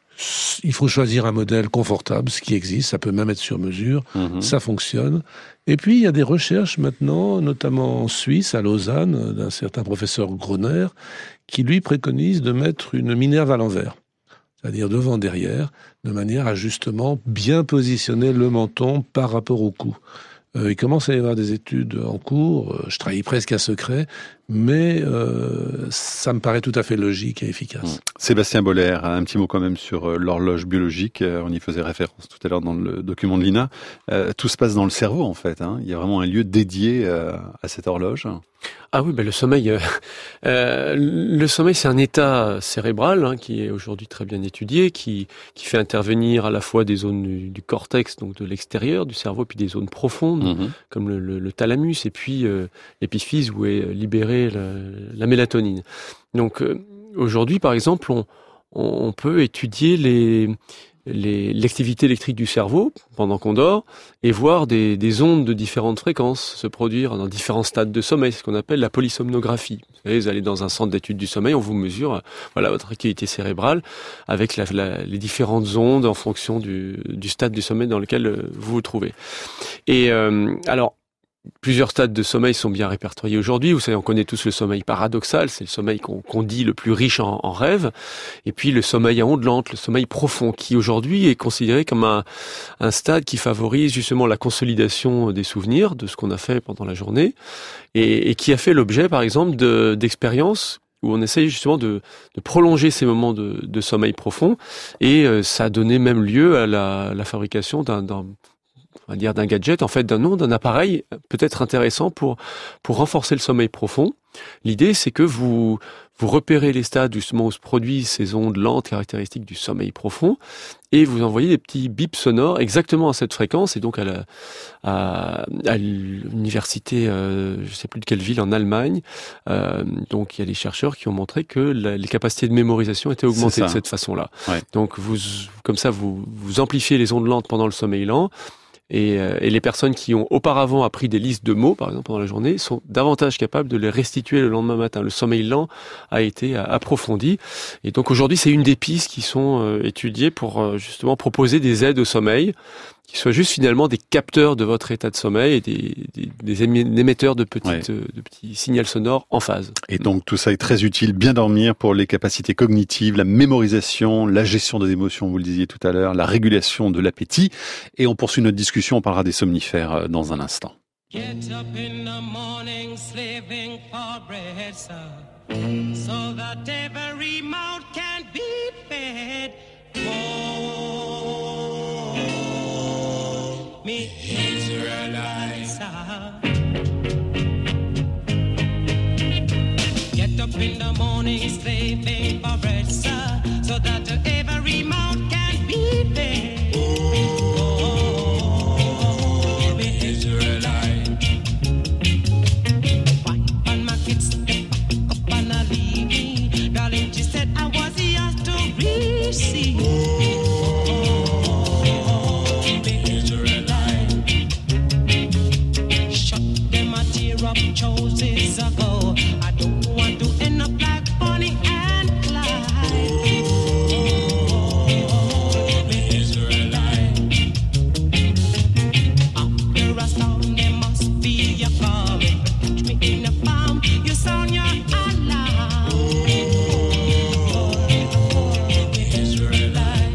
Il faut choisir un modèle confortable, ce qui existe, ça peut même être sur mesure, mmh. ça fonctionne. Et puis, il y a des recherches maintenant, notamment en Suisse, à Lausanne, d'un certain professeur Groner, qui lui préconise de mettre une minerve à l'envers, c'est-à-dire devant, derrière, de manière à justement bien positionner le menton par rapport au cou. Euh, il commence à y avoir des études en cours, je trahis presque un secret, mais euh, ça me paraît tout à fait logique et efficace. Sébastien Boller, un petit mot quand même sur l'horloge biologique, on y faisait référence tout à l'heure dans le document de l'I N A. Euh, tout se passe dans le cerveau en fait, hein. Il y a vraiment un lieu dédié euh, à cette horloge. Ah oui, ben le sommeil, euh, euh, le sommeil, c'est un état cérébral hein, qui est aujourd'hui très bien étudié, qui qui fait intervenir à la fois des zones du, du cortex, donc de l'extérieur du cerveau, puis des zones profondes mmh. comme le, le, le thalamus, et puis euh, l'épiphyse où est libérée la, la mélatonine. Donc euh, aujourd'hui, par exemple, on, on peut étudier les Les, l'activité électrique du cerveau pendant qu'on dort et voir des, des ondes de différentes fréquences se produire dans différents stades de sommeil, ce qu'on appelle la polysomnographie. Vous savez, vous allez dans un centre d'études du sommeil, on vous mesure voilà votre activité cérébrale avec la, la, les différentes ondes en fonction du, du stade du sommeil dans lequel vous vous trouvez. Et euh, alors, plusieurs stades de sommeil sont bien répertoriés aujourd'hui. Vous savez, on connaît tous le sommeil paradoxal, c'est le sommeil qu'on, qu'on dit le plus riche en, en rêves. Et puis le sommeil à ondes lentes, le sommeil profond, qui aujourd'hui est considéré comme un, un stade qui favorise justement la consolidation des souvenirs de ce qu'on a fait pendant la journée, et, et qui a fait l'objet, par exemple, de, d'expériences où on essaye justement de, de prolonger ces moments de, de sommeil profond. Et euh, ça a donné même lieu à la, la fabrication d'un, d'un on va dire d'un gadget, en fait, d'un nom, d'un appareil peut-être intéressant pour pour renforcer le sommeil profond. L'idée, c'est que vous vous repérez les stades justement où se produisent ces ondes lentes caractéristiques du sommeil profond et vous envoyez des petits bips sonores exactement à cette fréquence. Et donc à, la, à, à l'université, euh, je ne sais plus de quelle ville en Allemagne, euh, donc il y a des chercheurs qui ont montré que la, les capacités de mémorisation étaient augmentées de cette façon-là. Ouais. Donc vous, comme ça, vous, vous amplifiez les ondes lentes pendant le sommeil lent. Et, euh, et les personnes qui ont auparavant appris des listes de mots, par exemple, pendant la journée, sont davantage capables de les restituer le lendemain matin. Le sommeil lent a été approfondi. Et donc aujourd'hui, c'est une des pistes qui sont euh, étudiées pour euh, justement proposer des aides au sommeil, qui soient juste finalement des capteurs de votre état de sommeil et des, des, des émetteurs de, petites, ouais. euh, de petits signaux sonores en phase. Et donc tout ça est très utile, bien dormir pour les capacités cognitives, la mémorisation, la gestion des émotions, vous le disiez tout à l'heure, la régulation de l'appétit. Et on poursuit notre discussion, on parlera des somnifères dans un instant. Get up in the morning, slaving for bread, sir, so that every mouth can be fed. Oh, me Israelites, get up in the morning, slaving for bread, sir, so that every mouth can be fed. Oh, me Israelites, why on my kids step up and I leave me, darling, she said I was yours to receive. Choices ago, I don't want to end up like Bonnie and Clyde. Oh, the Israelite. After a sound, there must be a call. Catch me in the palm, you sound your alarm. Oh, the Israelite.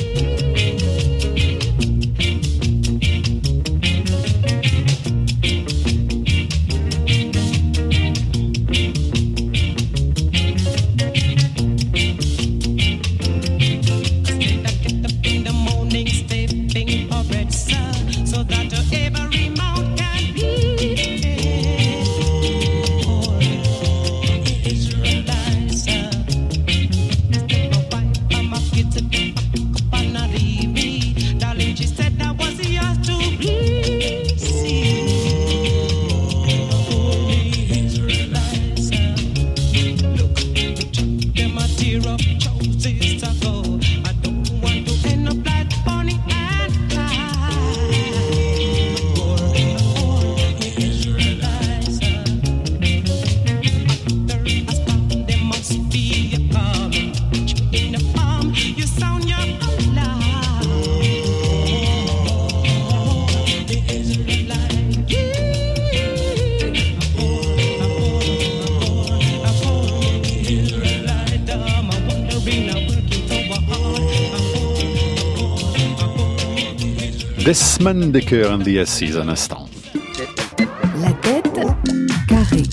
Desmond Dekker and the Assis, un instant. La tête carrée.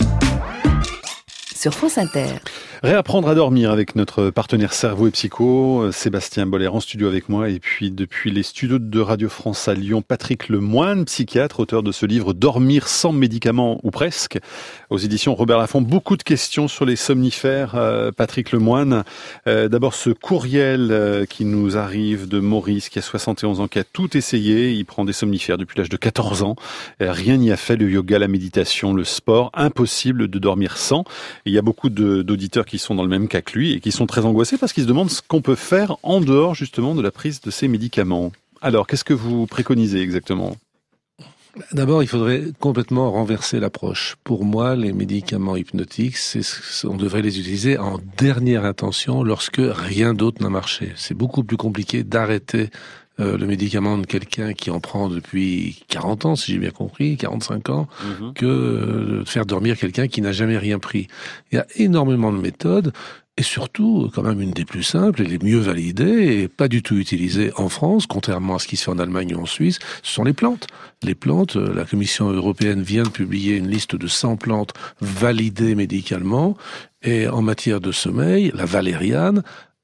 Sur France Inter. Réapprendre à dormir avec notre partenaire Cerveau et Psycho, Sébastien Boller en studio avec moi, et puis depuis les studios de Radio France à Lyon, Patrick Lemoine, psychiatre, auteur de ce livre Dormir sans médicaments ou presque, aux éditions Robert Laffont. Beaucoup de questions sur les somnifères, euh, Patrick Lemoine. Euh, d'abord ce courriel euh, qui nous arrive de Maurice qui a soixante et onze ans, qui a tout essayé, il prend des somnifères depuis l'âge de quatorze ans, euh, rien n'y a fait, le yoga, la méditation, le sport, impossible de dormir sans. Et il y a beaucoup de, d'auditeurs qui sont dans le même cas que lui et qui sont très angoissés parce qu'ils se demandent ce qu'on peut faire en dehors justement de la prise de ces médicaments. Alors, qu'est-ce que vous préconisez exactement ? D'abord, il faudrait complètement renverser l'approche. Pour moi, les médicaments hypnotiques, c'est, on devrait les utiliser en dernière intention lorsque rien d'autre n'a marché. C'est beaucoup plus compliqué d'arrêter Euh, le médicament de quelqu'un qui en prend depuis quarante ans, si j'ai bien compris, quarante-cinq ans, mmh. que euh, de faire dormir quelqu'un qui n'a jamais rien pris. Il y a énormément de méthodes, et surtout, quand même une des plus simples et les mieux validées, et pas du tout utilisées en France, contrairement à ce qui se fait en Allemagne ou en Suisse, ce sont les plantes. Les plantes, la Commission européenne vient de publier une liste de cent plantes validées médicalement, et en matière de sommeil, la valériane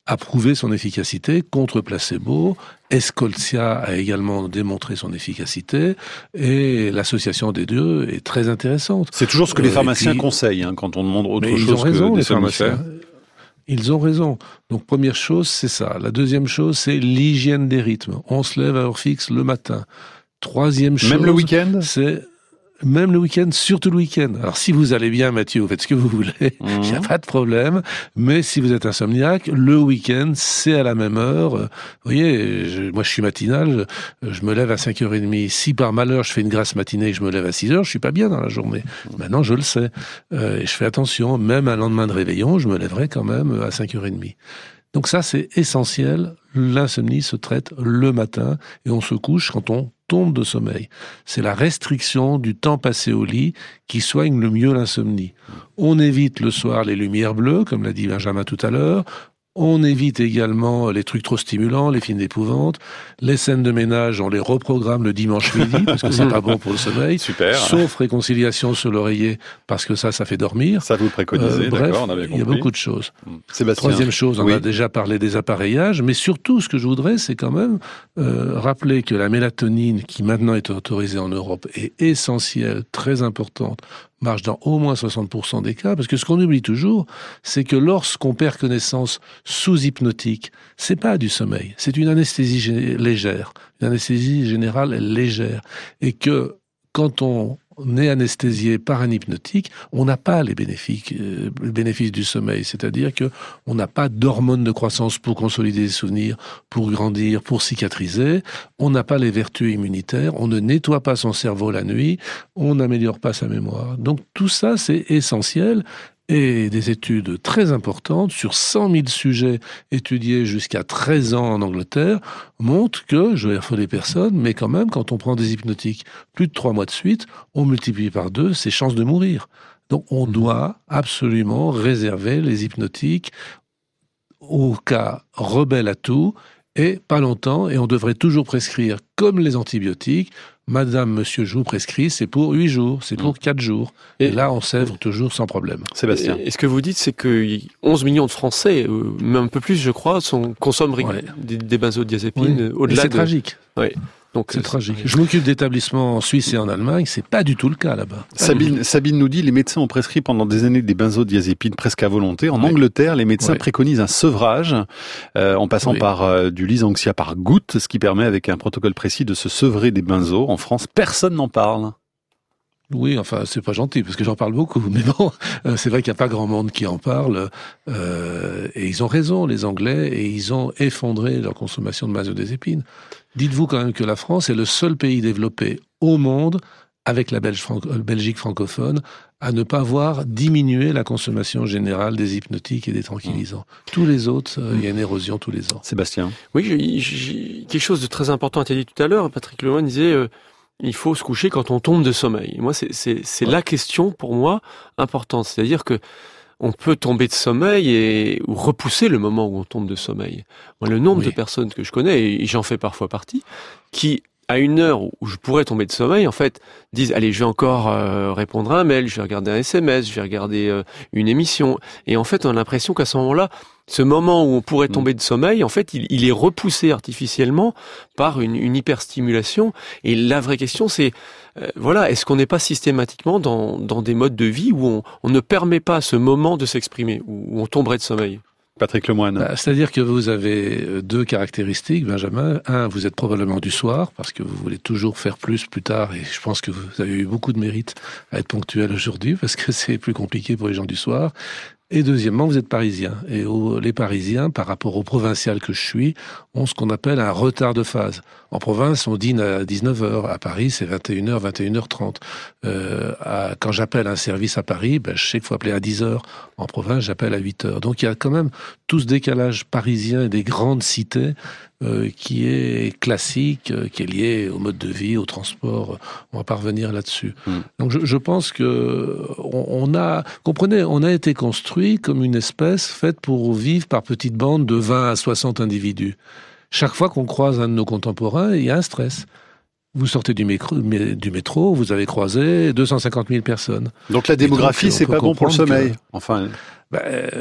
a prouvé son efficacité contre placebo. Escoltia a également démontré son efficacité et l'association des deux est très intéressante. C'est toujours ce que les pharmaciens puis, conseillent hein, quand on demande autre mais chose ils ont raison, que des les pharmaciens. somnifères. Ils ont raison. Donc première chose, c'est ça. La deuxième chose, c'est l'hygiène des rythmes. On se lève à heure fixe le matin. Troisième chose, même le week-end, c'est même le week-end, surtout le week-end. Alors si vous allez bien, Mathieu, vous faites ce que vous voulez, il mmh. n'y a pas de problème. Mais si vous êtes insomniaque, le week-end, c'est à la même heure. Vous voyez, je, moi je suis matinal, je, je me lève à cinq heures trente. Si par malheur je fais une grasse matinée et que je me lève à six heures, je suis pas bien dans la journée. Mmh. Maintenant, je le sais. Euh, et je fais attention, même un lendemain de réveillon, je me lèverai quand même à cinq heures trente. Donc ça, c'est essentiel. L'insomnie se traite le matin et on se couche quand on tombe de sommeil. C'est la restriction du temps passé au lit qui soigne le mieux l'insomnie. On évite le soir les lumières bleues, comme l'a dit Benjamin tout à l'heure. On évite également les trucs trop stimulants, les films d'épouvante. Les scènes de ménage, on les reprogramme le dimanche midi, parce que c'est pas bon pour le sommeil. Super. Sauf réconciliation sur l'oreiller, parce que ça, ça fait dormir. Ça vous le préconisez, euh, bref, d'accord, on avait compris. Il y a beaucoup de choses. Sébastien. Troisième chose, on oui. a déjà parlé des appareillages, mais surtout, ce que je voudrais, c'est quand même euh, rappeler que la mélatonine, qui maintenant est autorisée en Europe, est essentielle, très importante, marche dans au moins soixante pour cent des cas, parce que ce qu'on oublie toujours, c'est que lorsqu'on perd connaissance sous hypnotique, c'est pas du sommeil, c'est une anesthésie gé- légère, une anesthésie générale légère, et que quand on est anesthésié par un hypnotique, on n'a pas les bénéfices, euh, les bénéfices du sommeil, c'est-à-dire que on n'a pas d'hormones de croissance pour consolider les souvenirs, pour grandir, pour cicatriser, on n'a pas les vertus immunitaires, on ne nettoie pas son cerveau la nuit, on n'améliore pas sa mémoire. Donc tout ça, c'est essentiel. Et des études très importantes sur cent mille sujets étudiés jusqu'à treize ans en Angleterre montrent que, je vais affoler personne, mais quand même, quand on prend des hypnotiques plus de trois mois de suite, on multiplie par deux ses chances de mourir. Donc on doit absolument réserver les hypnotiques au cas rebelle à tout et pas longtemps, et on devrait toujours prescrire comme les antibiotiques. Madame, monsieur, je vous prescris, c'est pour huit jours, c'est pour quatre jours. Et, et là, on sèvre toujours sans problème. Sébastien. Et, et ce que vous dites, c'est que onze millions de Français, euh, même un peu plus, je crois, sont, consomment ouais. des, des benzodiazépines oui. au-delà et c'est de... tragique. Oui. Donc, c'est, c'est tragique. Je m'occupe d'établissements en Suisse et en Allemagne, c'est pas du tout le cas là-bas. Sabine, Sabine nous dit, les médecins ont prescrit pendant des années des benzodiazépines presque à volonté. En ouais. Angleterre, les médecins ouais. préconisent un sevrage euh, en passant oui. par euh, du lysanxia par goutte, ce qui permet avec un protocole précis de se sevrer des benzos. En France, personne n'en parle. Oui, enfin, c'est pas gentil, parce que j'en parle beaucoup, mais bon, euh, c'est vrai qu'il n'y a pas grand monde qui en parle, euh, et ils ont raison, les Anglais, et ils ont effondré leur consommation de benzodiazépines. Dites-vous quand même que la France est le seul pays développé au monde, avec la Belge, Belgique francophone, à ne pas voir diminuer la consommation générale des hypnotiques et des tranquillisants. Mmh. Tous les autres, il euh, y a une érosion tous les ans. Sébastien. Oui, j'ai, j'ai, quelque chose de très important a été dit tout à l'heure. Patrick Lemoine disait... Euh, il faut se coucher quand on tombe de sommeil. Moi, c'est, c'est, c'est ouais. la question, pour moi, importante. C'est-à-dire que on peut tomber de sommeil et, ou repousser le moment où on tombe de sommeil. Moi, le nombre oui. de personnes que je connais, et j'en fais parfois partie, qui, à une heure où je pourrais tomber de sommeil, en fait, disent, allez, je vais encore euh, répondre à un mail, je vais regarder un S M S, je vais regarder euh, une émission. Et en fait, on a l'impression qu'à ce moment-là, ce moment où on pourrait tomber de sommeil, en fait, il, il est repoussé artificiellement par une, une hyperstimulation. Et la vraie question, c'est, euh, voilà, est-ce qu'on n'est pas systématiquement dans, dans des modes de vie où on, on ne permet pas à ce moment de s'exprimer, où on tomberait de sommeil ? Patrick Lemoine. Bah, c'est-à-dire que vous avez deux caractéristiques, Benjamin. Un, vous êtes probablement du soir, parce que vous voulez toujours faire plus plus tard, et je pense que vous avez eu beaucoup de mérite à être ponctuel aujourd'hui, parce que c'est plus compliqué pour les gens du soir. Et deuxièmement, vous êtes parisien. Et au, les Parisiens, par rapport aux provinciales que je suis, ont ce qu'on appelle un retard de phase. En province, on dîne à dix-neuf heures. À Paris, c'est vingt et une heures, vingt et une heures trente. Euh, à, quand j'appelle un service à Paris, ben, je sais qu'il faut appeler à dix heures. En province, j'appelle à huit heures. Donc il y a quand même tout ce décalage parisien des grandes cités euh, qui est classique, euh, qui est lié au mode de vie, au transport. On va pas revenir là-dessus. Mmh. Donc je, je pense que on, on a, comprenez, on a été construit comme une espèce faite pour vivre par petites bandes de vingt à soixante individus. Chaque fois qu'on croise un de nos contemporains, il y a un stress. Vous sortez du métro, du métro, vous avez croisé deux cent cinquante mille personnes. Donc la démographie, donc, c'est pas bon pour le sommeil. Que, enfin, ben,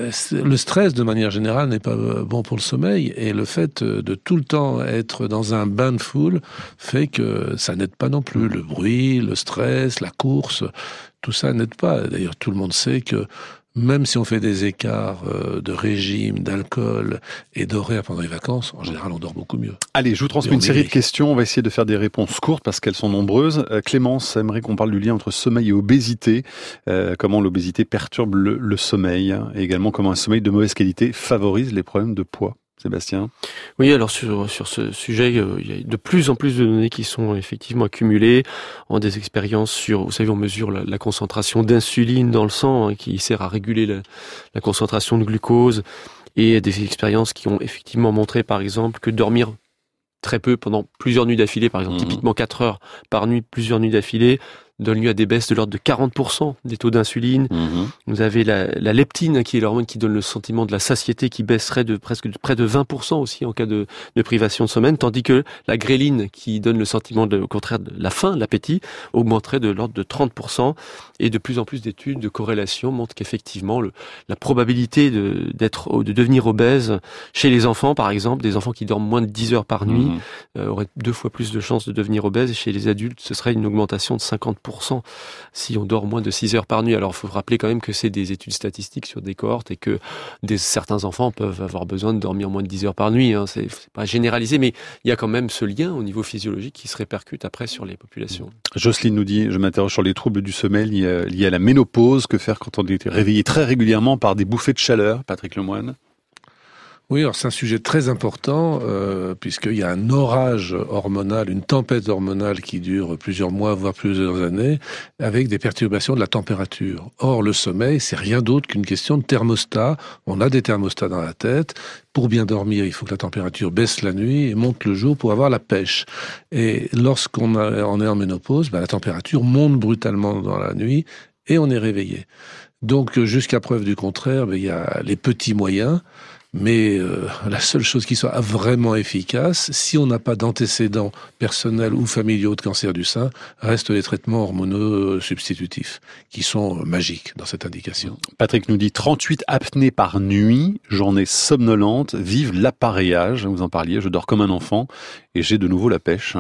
le stress, de manière générale, n'est pas bon pour le sommeil. Et le fait de tout le temps être dans un bain de foule fait que ça n'aide pas non plus. Le bruit, le stress, la course, tout ça n'aide pas. D'ailleurs, tout le monde sait que même si on fait des écarts de régime, d'alcool et d'horaire pendant les vacances, en général, on dort beaucoup mieux. Allez, je vous transmets une série de questions. On va essayer de faire des réponses courtes parce qu'elles sont nombreuses. Euh, Clémence aimerait qu'on parle du lien entre sommeil et obésité. Euh, comment l'obésité perturbe le, le sommeil et également comment un sommeil de mauvaise qualité favorise les problèmes de poids. Sébastien ? Oui, alors sur, sur ce sujet, euh, il y a de plus en plus de données qui sont effectivement accumulées. On a des expériences sur, vous savez, on mesure la, la concentration d'insuline dans le sang, hein, qui sert à réguler la, la concentration de glucose, et des expériences qui ont effectivement montré, par exemple, que dormir très peu pendant plusieurs nuits d'affilée, par exemple, mmh. typiquement quatre heures par nuit, plusieurs nuits d'affilée, donne lieu à des baisses de l'ordre de quarante pour cent des taux d'insuline. Mmh. Vous avez la, la leptine, qui est l'hormone qui donne le sentiment de la satiété, qui baisserait de presque de près de vingt pour cent aussi en cas de, de privation de sommeil, tandis que la gréline, qui donne le sentiment de, au contraire de la faim, l'appétit, augmenterait de l'ordre de trente pour cent. Et de plus en plus d'études de corrélation montrent qu'effectivement le, la probabilité de, d'être, de devenir obèse chez les enfants, par exemple, des enfants qui dorment moins de dix heures par nuit, mmh. euh, auraient deux fois plus de chances de devenir obèses, et chez les adultes, ce serait une augmentation de cinquante pour cent si on dort moins de six heures par nuit. Alors, il faut rappeler quand même que c'est des études statistiques sur des cohortes et que des, certains enfants peuvent avoir besoin de dormir moins de dix heures par nuit. Hein. C'est, c'est pas généralisé, mais il y a quand même ce lien au niveau physiologique qui se répercute après sur les populations. Jocelyne nous dit, je m'interroge sur les troubles du sommeil liés, liés à la ménopause. Que faire quand on est réveillé très régulièrement par des bouffées de chaleur, Patrick Lemoine ? Oui, alors c'est un sujet très important, euh, puisqu'il y a un orage hormonal, une tempête hormonale qui dure plusieurs mois, voire plusieurs années, avec des perturbations de la température. Or, le sommeil, c'est rien d'autre qu'une question de thermostat. On a des thermostats dans la tête. Pour bien dormir, il faut que la température baisse la nuit et monte le jour pour avoir la pêche. Et lorsqu'on a, on est en ménopause, ben, la température monte brutalement dans la nuit et on est réveillé. Donc, jusqu'à preuve du contraire, ben, il y a les petits moyens. Mais euh, la seule chose qui soit vraiment efficace, si on n'a pas d'antécédents personnels ou familiaux de cancer du sein, reste les traitements hormonaux substitutifs, qui sont magiques dans cette indication. Patrick nous dit trente-huit apnées par nuit, journée somnolente, vive l'appareillage, vous en parliez, je dors comme un enfant et j'ai de nouveau la pêche.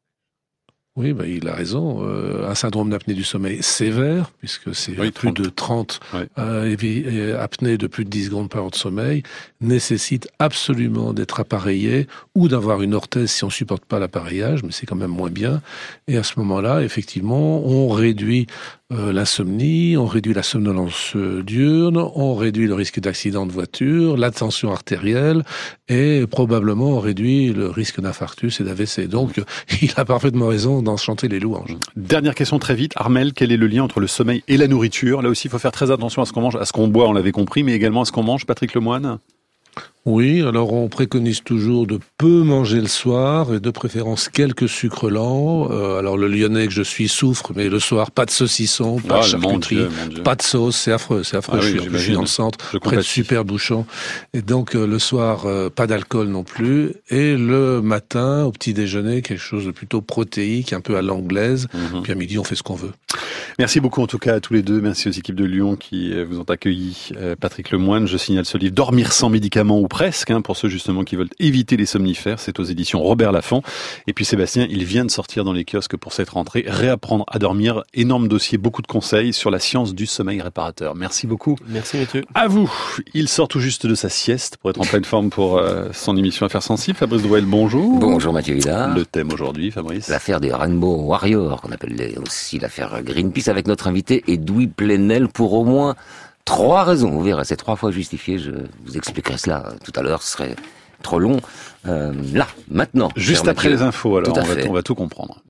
Oui, bah, il a raison. Euh, un syndrome d'apnée du sommeil sévère, puisque c'est oui, plus de trente oui. euh, apnées de plus de dix secondes par heure de sommeil, nécessite absolument d'être appareillé ou d'avoir une orthèse si on supporte pas l'appareillage, mais c'est quand même moins bien. Et à ce moment-là, effectivement, on réduit euh, l'insomnie, on réduit la somnolence euh, diurne, on réduit le risque d'accident de voiture, la tension artérielle et probablement on réduit le risque d'infarctus et d'A V C. Donc, il a parfaitement raison d'en chanter les louanges. Dernière question très vite. Armel, quel est le lien entre le sommeil et la nourriture ? Là aussi, il faut faire très attention à ce qu'on mange, à ce qu'on boit, on l'avait compris, mais également à ce qu'on mange. Patrick Lemoine ? Oui, alors on préconise toujours de peu manger le soir et de préférence quelques sucres lents. Euh, alors le Lyonnais que je suis souffre, mais le soir, pas de saucisson, pas oh, de charcuterie, Dieu, pas de sauce, c'est affreux, c'est affreux. Ah, je, oui, suis, je suis dans le centre, près de super bouchons. Et donc euh, le soir, euh, pas d'alcool non plus. Et le matin, au petit déjeuner, quelque chose de plutôt protéique, un peu à l'anglaise. Mm-hmm. Puis à midi, on fait ce qu'on veut. Merci beaucoup en tout cas à tous les deux. Merci aux équipes de Lyon qui vous ont accueilli. Euh, Patrick Lemoine, je signale ce livre « Dormir sans médicaments » ou presque, hein, pour ceux justement qui veulent éviter les somnifères. C'est aux éditions Robert Laffont. Et puis Sébastien, il vient de sortir dans les kiosques pour cette rentrée. Réapprendre à dormir, énorme dossier, beaucoup de conseils sur la science du sommeil réparateur. Merci beaucoup. Merci Mathieu. À vous. Il sort tout juste de sa sieste pour être en pleine forme pour euh, son émission Affaires sensibles. Fabrice Drouel, bonjour. Bonjour Mathieu Vidal. Le thème aujourd'hui, Fabrice. L'affaire des Rainbow Warriors, qu'on appelle aussi l'affaire Greenpeace, avec notre invité Edoui Plenel pour au moins trois raisons. Vous verrez, c'est trois fois justifié. Je vous expliquerai cela tout à l'heure. Ce serait trop long. Euh, là, maintenant. Juste après Mathieu. les infos, alors on va, on va tout comprendre.